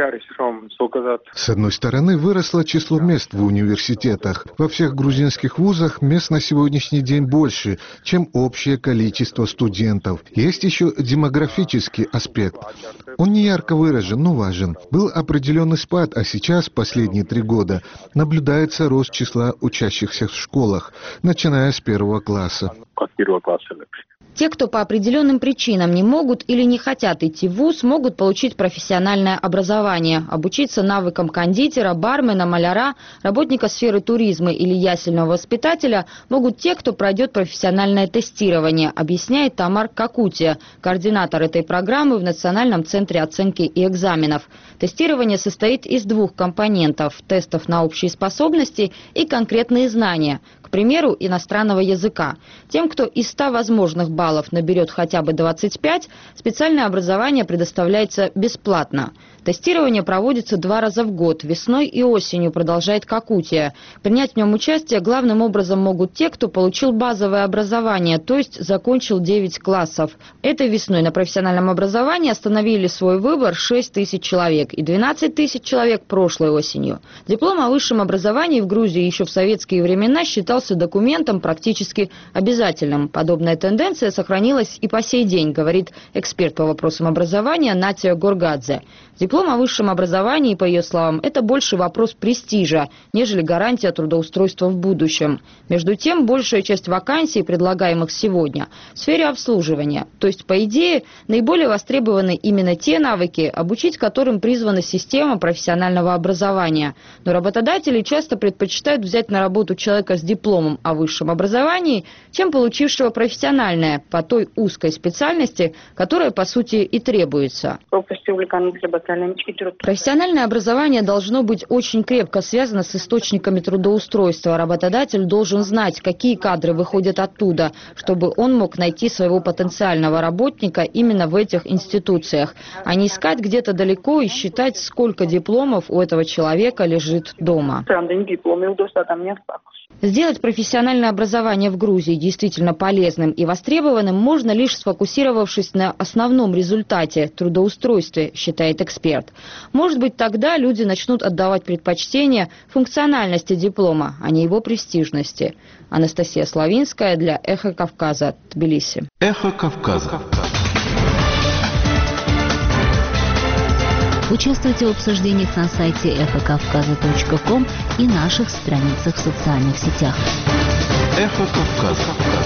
С одной стороны, выросло число мест в университетах. Во всех грузинских вузах мест на сегодняшний день больше, чем общее количество студентов. Есть еще демографический аспект. Он не ярко выражен, но важен. Был определенный спад, а сейчас, последние 3 года, наблюдается рост числа учащихся в школах, начиная с 1 класса. Те, кто по определенным причинам не могут или не хотят идти в вуз, могут получить профессиональное образование, обучиться навыкам кондитера, бармена, маляра, работника сферы туризма или ясельного воспитателя могут те, кто пройдет профессиональное тестирование, объясняет Тамар Какутия, координатор этой программы в Национальном центре оценки и экзаменов. Тестирование состоит из 2 компонентов – тестов на общие способности и конкретные знания. К примеру, иностранного языка. Тем, кто из 100 возможных баллов наберет хотя бы 25, специальное образование предоставляется бесплатно. Тестирование проводится 2 раза в год, весной и осенью, продолжает Какутия. Принять в нем участие главным образом могут те, кто получил базовое образование, то есть закончил 9 классов. Этой весной на профессиональном образовании остановили свой выбор 6 тысяч человек и 12 тысяч человек прошлой осенью. Диплом о высшем образовании в Грузии еще в советские времена считался документом практически обязательным. Подобная тенденция сохранилась и по сей день, говорит эксперт по вопросам образования Натия Горгадзе. Диплом о высшем образовании, по ее словам, это больше вопрос престижа, нежели гарантия трудоустройства в будущем. Между тем, большая часть вакансий, предлагаемых сегодня, в сфере обслуживания. То есть, по идее, наиболее востребованы именно те навыки, обучить которым призвана система профессионального образования. Но работодатели часто предпочитают взять на работу человека с дипломом о высшем образовании, чем получившего профессиональное по той узкой специальности, которая, по сути, и требуется. Профессиональное образование должно быть очень крепко связано с источниками трудоустройства. Работодатель должен знать, какие кадры выходят оттуда, чтобы он мог найти своего потенциального работника именно в этих институциях, а не искать где-то далеко и считать, сколько дипломов у этого человека лежит дома. Сделать профессиональное образование в Грузии действительно полезным и востребованным можно лишь сфокусировавшись на основном результате – трудоустройстве, считает эксперт. Может быть, тогда люди начнут отдавать предпочтение функциональности диплома, а не его престижности. Анастасия Славинская для «Эхо Кавказа», Тбилиси. «Эхо Кавказа». Участвуйте в обсуждениях на сайте эхокавказа.ком и наших страницах в социальных сетях. «Эхо Кавказа».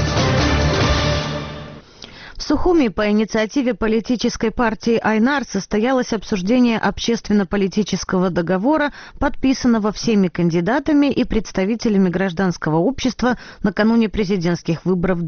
В Сухуми по инициативе политической партии «Айнар» состоялось обсуждение общественно-политического договора, подписанного всеми кандидатами и представителями гражданского общества накануне президентских выборов в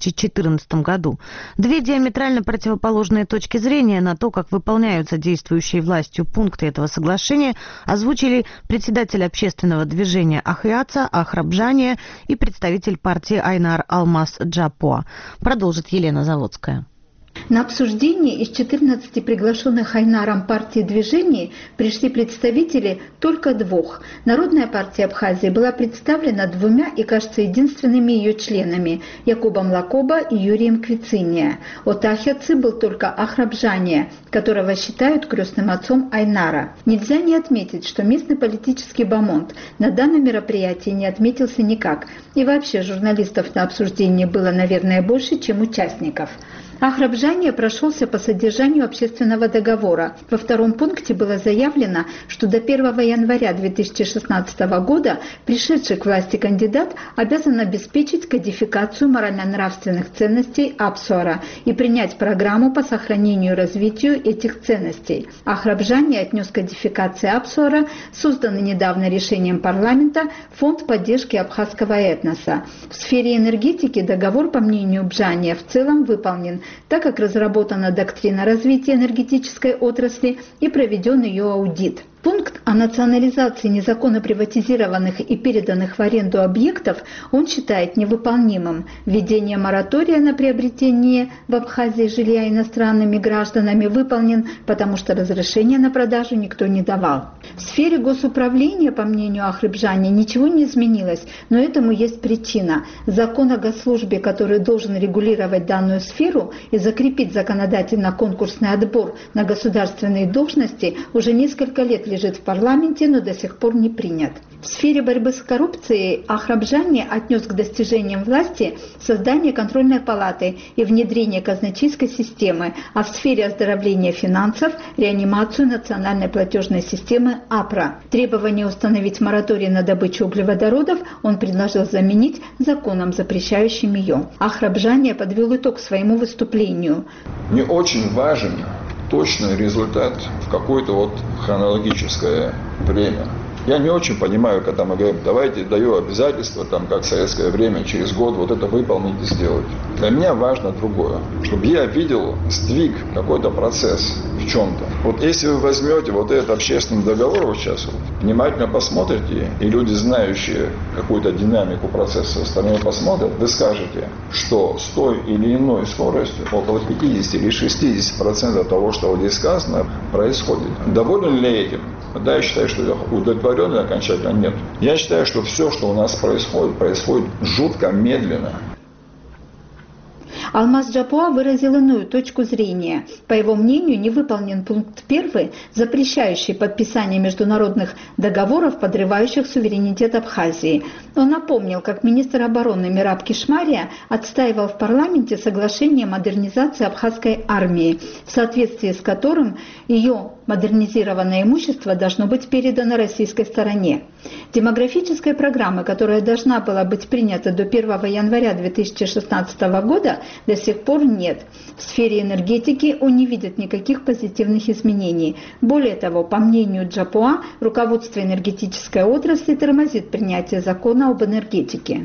2014 году. Две диаметрально противоположные точки зрения на то, как выполняются действующей властью пункты этого соглашения, озвучили председатель общественного движения «Ахиаца» Ахрабжания и представитель партии «Айнар» Алмаз Джапуа. Продолжит Елена Заводская. На обсуждение из 14 приглашенных Айнаром партий движений пришли представители только 2. Народная партия Абхазии была представлена 2 и, кажется, единственными ее членами – Якубом Лакоба и Юрием Квициния. От Ахиацы был только Ахрабжания, которого считают крестным отцом Айнара. Нельзя не отметить, что местный политический бомонд на данном мероприятии не отметился никак. И вообще журналистов на обсуждении было, наверное, больше, чем участников. Ахрабжания прошелся по содержанию общественного договора. Во 2 пункте было заявлено, что до 1 января 2016 года пришедший к власти кандидат обязан обеспечить кодификацию морально-нравственных ценностей Апсуара и принять программу по сохранению и развитию этих ценностей. Ахрабжания отнес к кодификации Апсуара, созданный недавно решением парламента, фонд поддержки абхазского этноса. В сфере энергетики договор, по мнению Бжания, в целом выполнен, так как разработана доктрина развития энергетической отрасли и проведен ее аудит. Пункт о национализации незаконно приватизированных и переданных в аренду объектов он считает невыполнимым. Введение моратория на приобретение в Абхазии жилья иностранными гражданами выполнен, потому что разрешения на продажу никто не давал. В сфере госуправления, по мнению Ахрабжания, ничего не изменилось, но этому есть причина. Закон о госслужбе, который должен регулировать данную сферу и закрепить законодательно-конкурсный отбор на государственные должности, уже несколько лет лежит в парламенте, но до сих пор не принят. В сфере борьбы с коррупцией Ахрабжания отнес к достижениям власти создание контрольной палаты и внедрение казначейской системы, а в сфере оздоровления финансов – реанимацию национальной платежной системы АПРА. Требование установить мораторий на добычу углеводородов он предложил заменить законом, запрещающим ее. Ахрабжания подвел итог своему выступлению. Не очень важен точный результат в какое-то хронологическое время. Я не очень понимаю, когда мы говорим, давайте даю обязательства, там, как в советское время, через год вот это выполнить и сделать. Для меня важно другое, чтобы я видел сдвиг, какой-то процесс в чем-то. Вот если вы возьмете вот этот общественный договор вот сейчас, вот, внимательно посмотрите, и люди, знающие какую-то динамику процесса со стороны посмотрят, вы скажете, что с той или иной скоростью около 50 или 60% того, что здесь сказано, происходит. Доволен ли этим? Да, я считаю, что удовлетворенный окончательно нет. Я считаю, что все, что у нас происходит жутко медленно. Алмаз Джапуа выразил иную точку зрения. По его мнению, не выполнен пункт 1, запрещающий подписание международных договоров, подрывающих суверенитет Абхазии. Он напомнил, как министр обороны Мираб Кишмария отстаивал в парламенте соглашение о модернизации абхазской армии, в соответствии с которым ее модернизированное имущество должно быть передано российской стороне. Демографической программы, которая должна была быть принята до 1 января 2016 года, до сих пор нет. В сфере энергетики он не видит никаких позитивных изменений. Более того, по мнению Джапуа, руководство энергетической отрасли тормозит принятие закона об энергетике.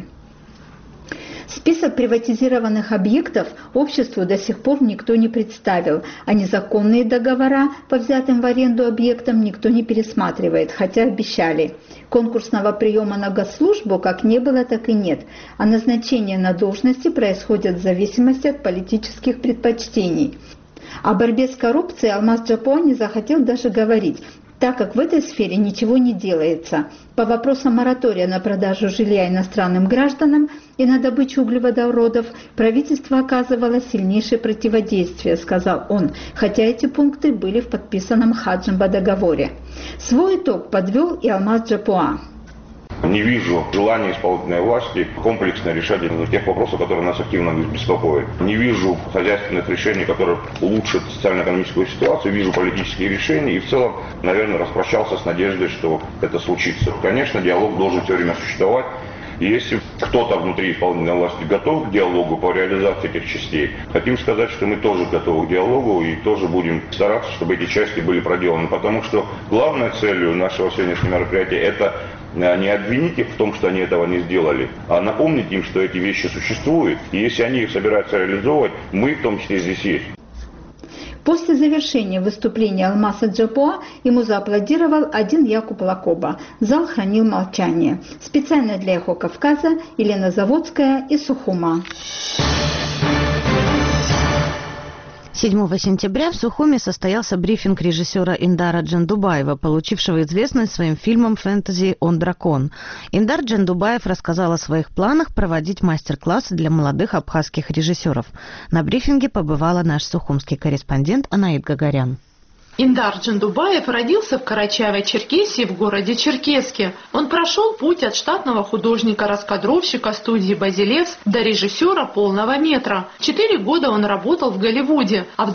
Список приватизированных объектов обществу до сих пор никто не представил, а незаконные договора по взятым в аренду объектам никто не пересматривает, хотя обещали. Конкурсного приема на госслужбу как не было, так и нет, а назначение на должности происходит в зависимости от политических предпочтений. О борьбе с коррупцией Алмаз Джапуа не захотел даже говорить, так как в этой сфере ничего не делается. По вопросам моратория на продажу жилья иностранным гражданам и на добычу углеводородов правительство оказывало сильнейшее противодействие, сказал он, хотя эти пункты были в подписанном Хаджимба договоре. Свой итог подвел и Алмаз Джапуа. Не вижу желания исполнительной власти комплексно решать тех вопросов, которые нас активно беспокоят. Не вижу хозяйственных решений, которые улучшат социально-экономическую ситуацию. Вижу политические решения и в целом, наверное, распрощался с надеждой, что это случится. Конечно, диалог должен все время существовать. И если кто-то внутри исполнительной власти готов к диалогу по реализации этих частей, хотим сказать, что мы тоже готовы к диалогу и тоже будем стараться, чтобы эти части были проделаны. Потому что главной целью нашего сегодняшнего мероприятия – это не обвинить их в том, что они этого не сделали, а напомнить им, что эти вещи существуют. И если они их собираются реализовывать, мы в том числе здесь есть. После завершения выступления Алмаза Джапуа ему зааплодировал один Якуб Лакоба. Зал хранил молчание. Специально для «Эхо Кавказа» Елена Заводская из Сухума. 7 сентября в Сухуме состоялся брифинг режиссера Индара Джандубаева, получившего известность своим фильмом фэнтези «Он дракон». Индар Джандубаев рассказал о своих планах проводить мастер-классы для молодых абхазских режиссеров. На брифинге побывала наш сухумский корреспондент Анаит Гагарян. Индар Джандубаев родился в Карачаево-Черкесии в городе Черкесске. Он прошел путь от штатного художника-раскадровщика студии «Базилевс» до режиссера полного метра. 4 года он работал в Голливуде, а в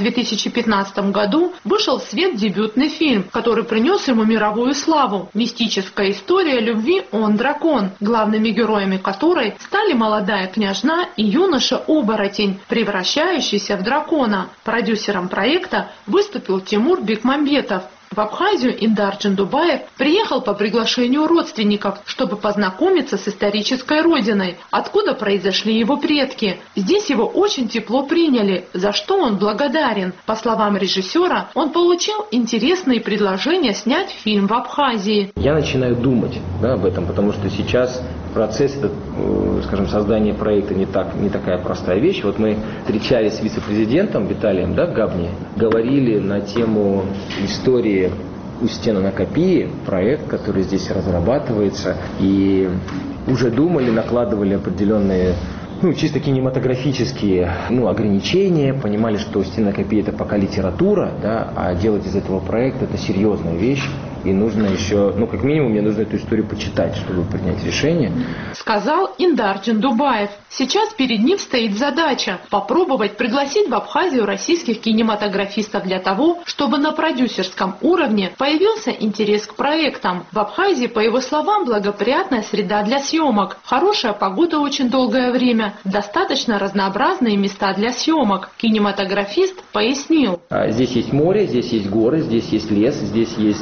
2015 году вышел в свет дебютный фильм, который принес ему мировую славу. Мистическая история любви «Он дракон», главными героями которой стали молодая княжна и юноша-оборотень, превращающийся в дракона. Продюсером проекта выступил Тимур Бекмамбетов. В Абхазию Индар Джандубаев приехал по приглашению родственников, чтобы познакомиться с исторической родиной, откуда произошли его предки. Здесь его очень тепло приняли, за что он благодарен. По словам режиссера, он получил интересные предложения снять фильм в Абхазии. Я начинаю думать об этом, потому что сейчас процесс, скажем, создания проекта не такая простая вещь. Вот мы встречались с вице-президентом Виталием Габни, говорили на тему истории Устена на Копии, проект, который здесь разрабатывается, и уже думали, накладывали определенные чисто кинематографические ограничения, понимали, что «Устен на Копии» — это пока литература, а делать из этого проекта — это серьезная вещь. И нужно еще, как минимум, мне нужно эту историю почитать, чтобы принять решение. Сказал Индар Джандубаев. Сейчас перед ним стоит задача попробовать пригласить в Абхазию российских кинематографистов для того, чтобы на продюсерском уровне появился интерес к проектам. В Абхазии, по его словам, благоприятная среда для съемок, хорошая погода очень долгое время, достаточно разнообразные места для съемок. Кинематографист пояснил. Здесь есть море, здесь есть горы, здесь есть лес, здесь есть какие-то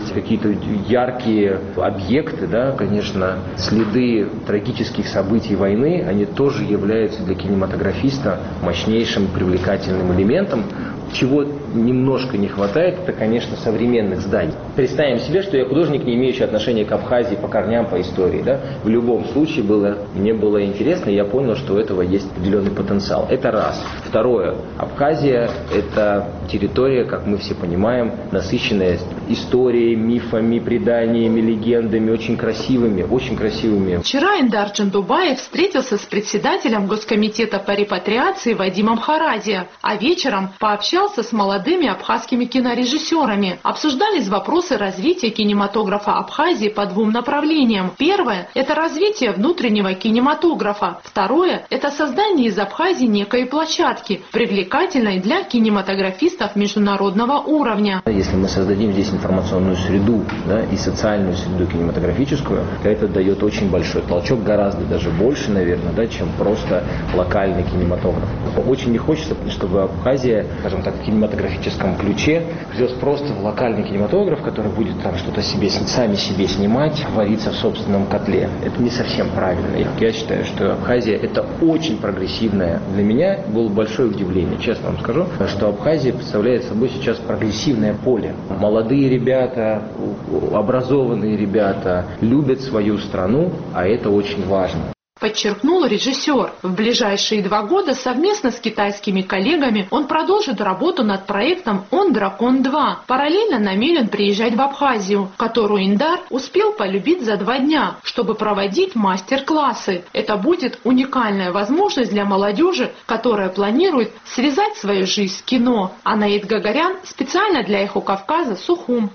какие-то яркие объекты, да, конечно, следы трагических событий войны, они тоже являются для кинематографиста мощнейшим привлекательным элементом. Чего немножко не хватает, это, конечно, современных зданий. Представим себе, что я художник, не имеющий отношения к Абхазии по корням, по истории. Да? В любом случае мне было интересно, и я понял, что у этого есть определенный потенциал. Это раз. Второе. Абхазия – это территория, как мы все понимаем, насыщенная историей, мифами, преданиями, легендами, очень красивыми, очень красивыми. Вчера Эндар Джандубаев встретился с председателем Госкомитета по репатриации Вадимом Харадия, а вечером пообщался с молодыми абхазскими кинорежиссерами. Обсуждались вопросы развития кинематографа Абхазии по двум направлениям. Первое – это развитие внутреннего кинематографа. Второе – это создание из Абхазии некой площадки, привлекательной для кинематографистов международного уровня. Если мы создадим здесь информационную среду, да, и социальную среду кинематографическую, то это дает очень большой толчок, гораздо даже больше, наверное, да, чем просто локальный кинематограф. Очень не хочется, чтобы Абхазия, скажем так, в кинематографическом ключе придет просто в локальный кинематограф, который будет там что-то сами себе снимать, вариться в собственном котле. Это не совсем правильно. Я считаю, что Абхазия – это очень прогрессивная. Для меня было большое удивление, честно вам скажу, что Абхазия представляет собой сейчас прогрессивное поле. Молодые ребята, образованные ребята любят свою страну, а это очень важно. Подчеркнул режиссер. В ближайшие 2 года совместно с китайскими коллегами он продолжит работу над проектом «Он Дракон 2». Параллельно намерен приезжать в Абхазию, которую Эндар успел полюбить за 2 дня, чтобы проводить мастер-классы. Это будет уникальная возможность для молодежи, которая планирует связать свою жизнь с кино. Анаит Гагарян специально для «Эхо Кавказа», Сухум.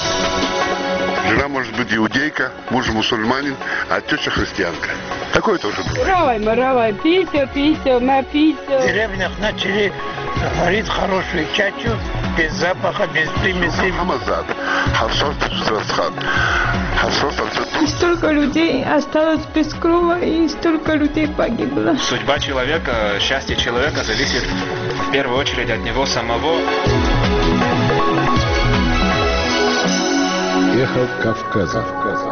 Жена может быть иудейка, муж мусульманин, а теща христианка. Такое тоже бывает. Равай, пися, на пися. В деревнях начали варить хорошую чачу, без запаха, без примесей. И столько людей осталось без крова, и столько людей погибло. Судьба человека, счастье человека зависит в первую очередь от него самого. Эхо Кавказа.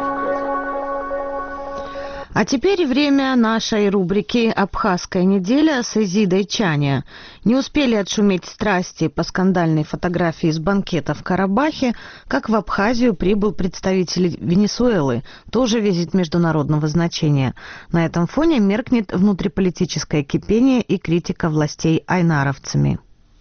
А теперь время нашей рубрики «Абхазская неделя» с Изидой Чаня. Не успели отшуметь страсти по скандальной фотографии с банкета в Карабахе, как в Абхазию прибыл представитель Венесуэлы, тоже визит международного значения. На этом фоне меркнет внутриполитическое кипение и критика властей айнаровцами.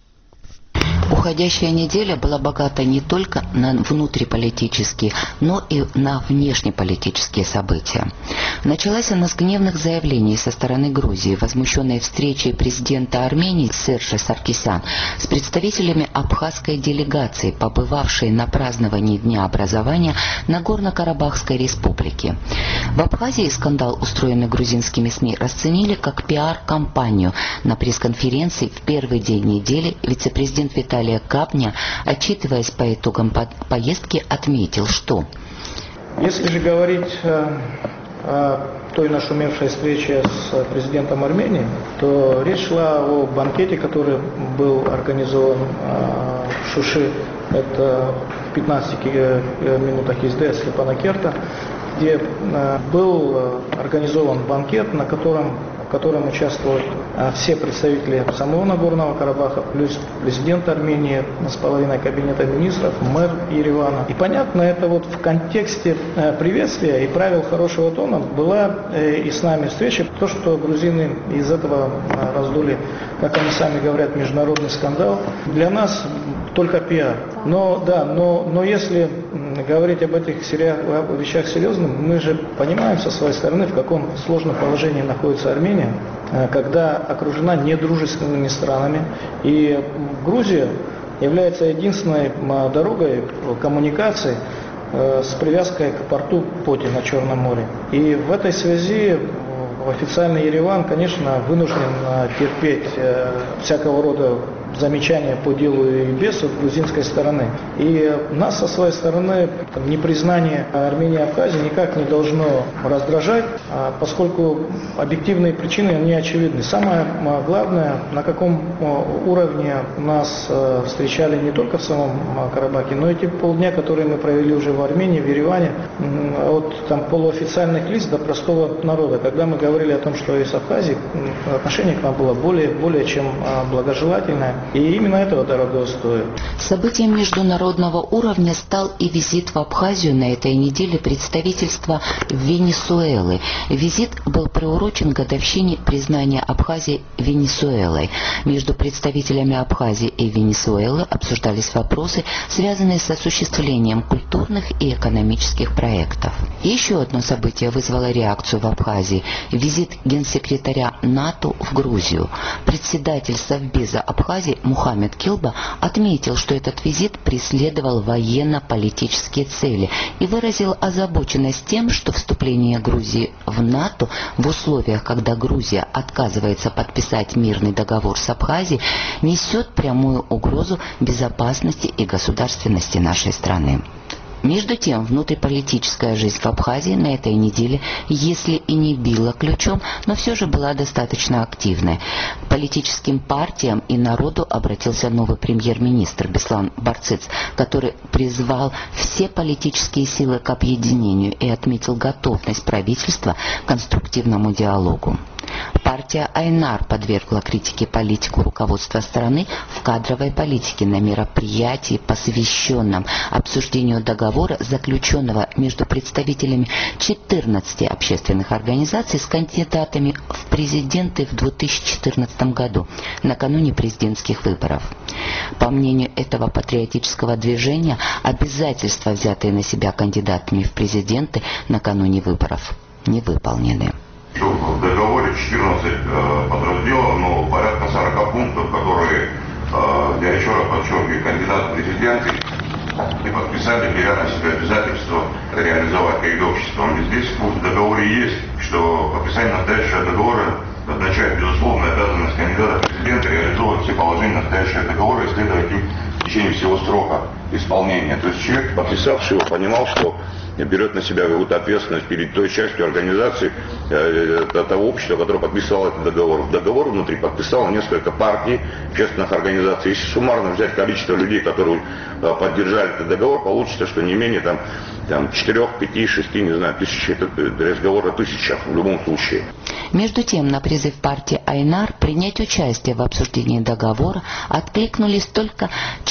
Уходящая неделя была богата не только на внутриполитические, но и на внешнеполитические события. Началась она с гневных заявлений со стороны Грузии, возмущенной встречей президента Армении Сержа Саркисян с представителями абхазской делегации, побывавшей на праздновании Дня образования Нагорно-Карабахской республики. В Абхазии скандал, устроенный грузинскими СМИ, расценили как пиар-кампанию. На пресс-конференции в первый день недели вице-президент Виталий Габня, отчитываясь по итогам поездки, отметил, что... Если же говорить о той нашумевшей встрече с президентом Армении, то речь шла о банкете, который был организован в Шуши, это в 15 минутах езды от Степанакерта, где был организован банкет, на котором участвовали все представители самого Нагорного Карабаха, плюс президент Армении с половиной кабинета министров, мэр Еревана. И понятно, это вот в контексте приветствия и правил хорошего тона была и с нами встреча. То, что грузины из этого раздули, как они сами говорят, международный скандал, для нас только пиар. Но если говорить об этих вещах серьезно, мы же понимаем со своей стороны, в каком сложном положении находится Армения, когда окружена недружественными странами. И Грузия является единственной дорогой коммуникации с привязкой к порту Поти на Черном море. И в этой связи официальный Ереван, конечно, вынужден терпеть всякого рода замечания по делу и без грузинской стороны. И нас со своей стороны непризнание Армении и Абхазии никак не должно раздражать, поскольку объективные причины не очевидны. Самое главное, на каком уровне нас встречали не только в самом Карабахе, но и те полдня, которые мы провели уже в Армении, в Ереване, от полуофициальных лиц до простого народа. Когда мы говорили о том, что из Абхазии отношение к нам было более чем благожелательное, и именно этого дорого стоит. Событием международного уровня стал и визит в Абхазию на этой неделе представительства Венесуэлы. Визит был приурочен к годовщине признания Абхазии Венесуэлой. Между представителями Абхазии и Венесуэлы обсуждались вопросы, связанные с осуществлением культурных и экономических проектов. Еще одно событие вызвало реакцию в Абхазии – визит генсекретаря НАТО в Грузию. Председатель Совбеза Абхазии Мухаммед Килба отметил, что этот визит преследовал военно-политические цели и выразил озабоченность тем, что вступление Грузии в НАТО в условиях, когда Грузия отказывается подписать мирный договор с Абхазией, несет прямую угрозу безопасности и государственности нашей страны. Между тем, внутриполитическая жизнь в Абхазии на этой неделе, если и не била ключом, но все же была достаточно активной. К политическим партиям и народу обратился новый премьер-министр Беслан Барцыц, который призвал все политические силы к объединению и отметил готовность правительства к конструктивному диалогу. Партия Айнар подвергла критике политику руководства страны в кадровой политике на мероприятии, посвященном обсуждению договора, заключенного между представителями 14 общественных организаций с кандидатами в президенты в 2014 году, накануне президентских выборов. По мнению этого патриотического движения, обязательства, взятые на себя кандидатами в президенты накануне выборов, не выполнены. В договоре 14 подразделов, но порядка 40 пунктов, которые, я еще раз подчеркиваю, кандидаты в президенты не подписали, беря на себя обязательства реализовать перед обществом. И здесь в договоре есть, что подписание настоящего договора означает безусловную обязанность кандидата в президенты реализовывать все положения настоящего договора и следовать им в течение всего срока исполнения. То есть человек, подписавший его, понимал, что берет на себя какую-то ответственность перед той частью организации того общества, которое подписало этот договор. В договор внутри подписало несколько партий, общественных организаций. Если суммарно взять количество людей, которые поддержали этот договор, получится, что не менее там 4, 5, 6, не знаю, тысяч, это разговор о тысячах в любом случае. Между тем, на призыв партии Айнар принять участие в обсуждении договора откликнулись только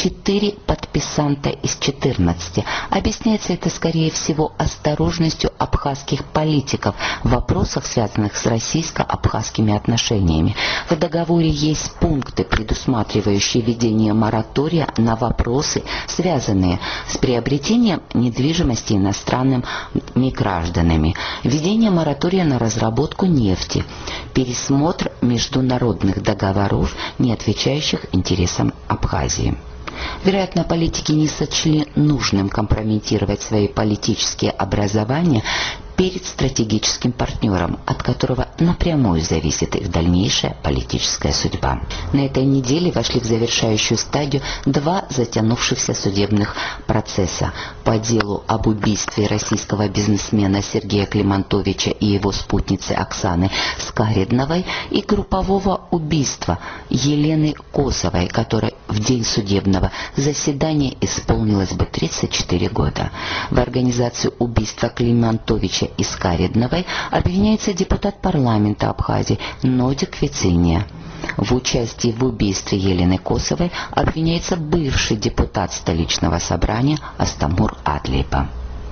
4 подписанта из 14. Объясняется это, скорее всего, осторожностью абхазских политиков в вопросах, связанных с российско-абхазскими отношениями. В договоре есть пункты, предусматривающие введение моратория на вопросы, связанные с приобретением недвижимости иностранными гражданами, введение моратория на разработку нефти, пересмотр международных договоров, не отвечающих интересам Абхазии. Вероятно, политики не сочли нужным компрометировать свои политические образования перед стратегическим партнером, от которого напрямую зависит их дальнейшая политическая судьба. На этой неделе вошли в завершающую стадию 2 затянувшихся судебных процесса по делу об убийстве российского бизнесмена Сергея Климантовича и его спутницы Оксаны Скаридновой и группового убийства Елены Косовой, которой в день судебного заседания исполнилось бы 34 года. В организации убийства Климантовича и Скаридновой обвиняется депутат парламента Абхазии Нодик Вициния. В участии в убийстве Елены Косовой обвиняется бывший депутат столичного собрания Астамур Адлипа.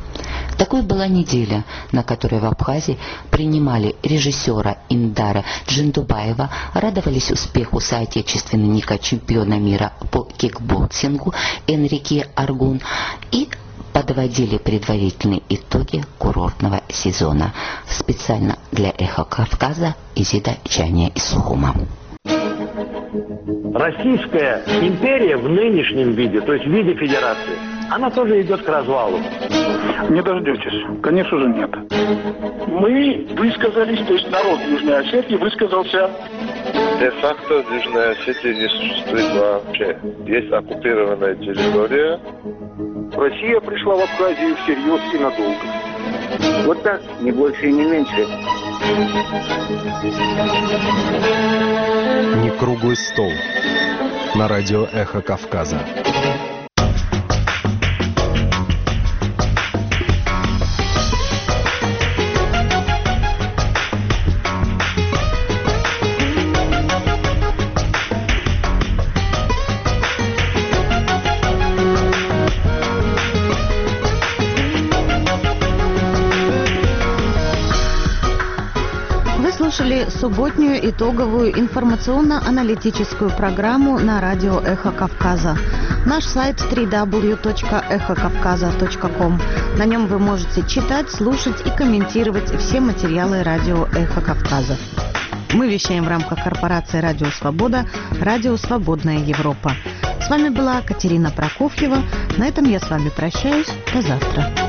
Такой была неделя, на которой в Абхазии принимали режиссера Индара Джиндубаева, радовались успеху соотечественника чемпиона мира по кикбоксингу Энрике Аргун и подводили предварительные итоги курортного сезона. Специально для «Эхо Кавказа» Изида Чания из Сухума. Российская империя в нынешнем виде, то есть в виде федерации, она тоже идет к развалу. Не дождетесь. Конечно же, нет. Мы высказались, то есть народ Южной Осетии высказался Де-факто Южная Осетия не существует вообще. Есть оккупированная территория. Россия пришла в Абхазию всерьез и надолго. Вот так, не больше и не меньше. Не круглый стол. На радио «Эхо Кавказа». Слушали субботнюю итоговую информационно-аналитическую программу на радио «Эхо Кавказа». Наш сайт www.эхокавказа.ком. На нем вы можете читать, слушать и комментировать все материалы радио «Эхо Кавказа». Мы вещаем в рамках корпорации «Радио Свобода», «Радио Свободная Европа». С вами была Катерина Прокофьева. На этом я с вами прощаюсь. До завтра.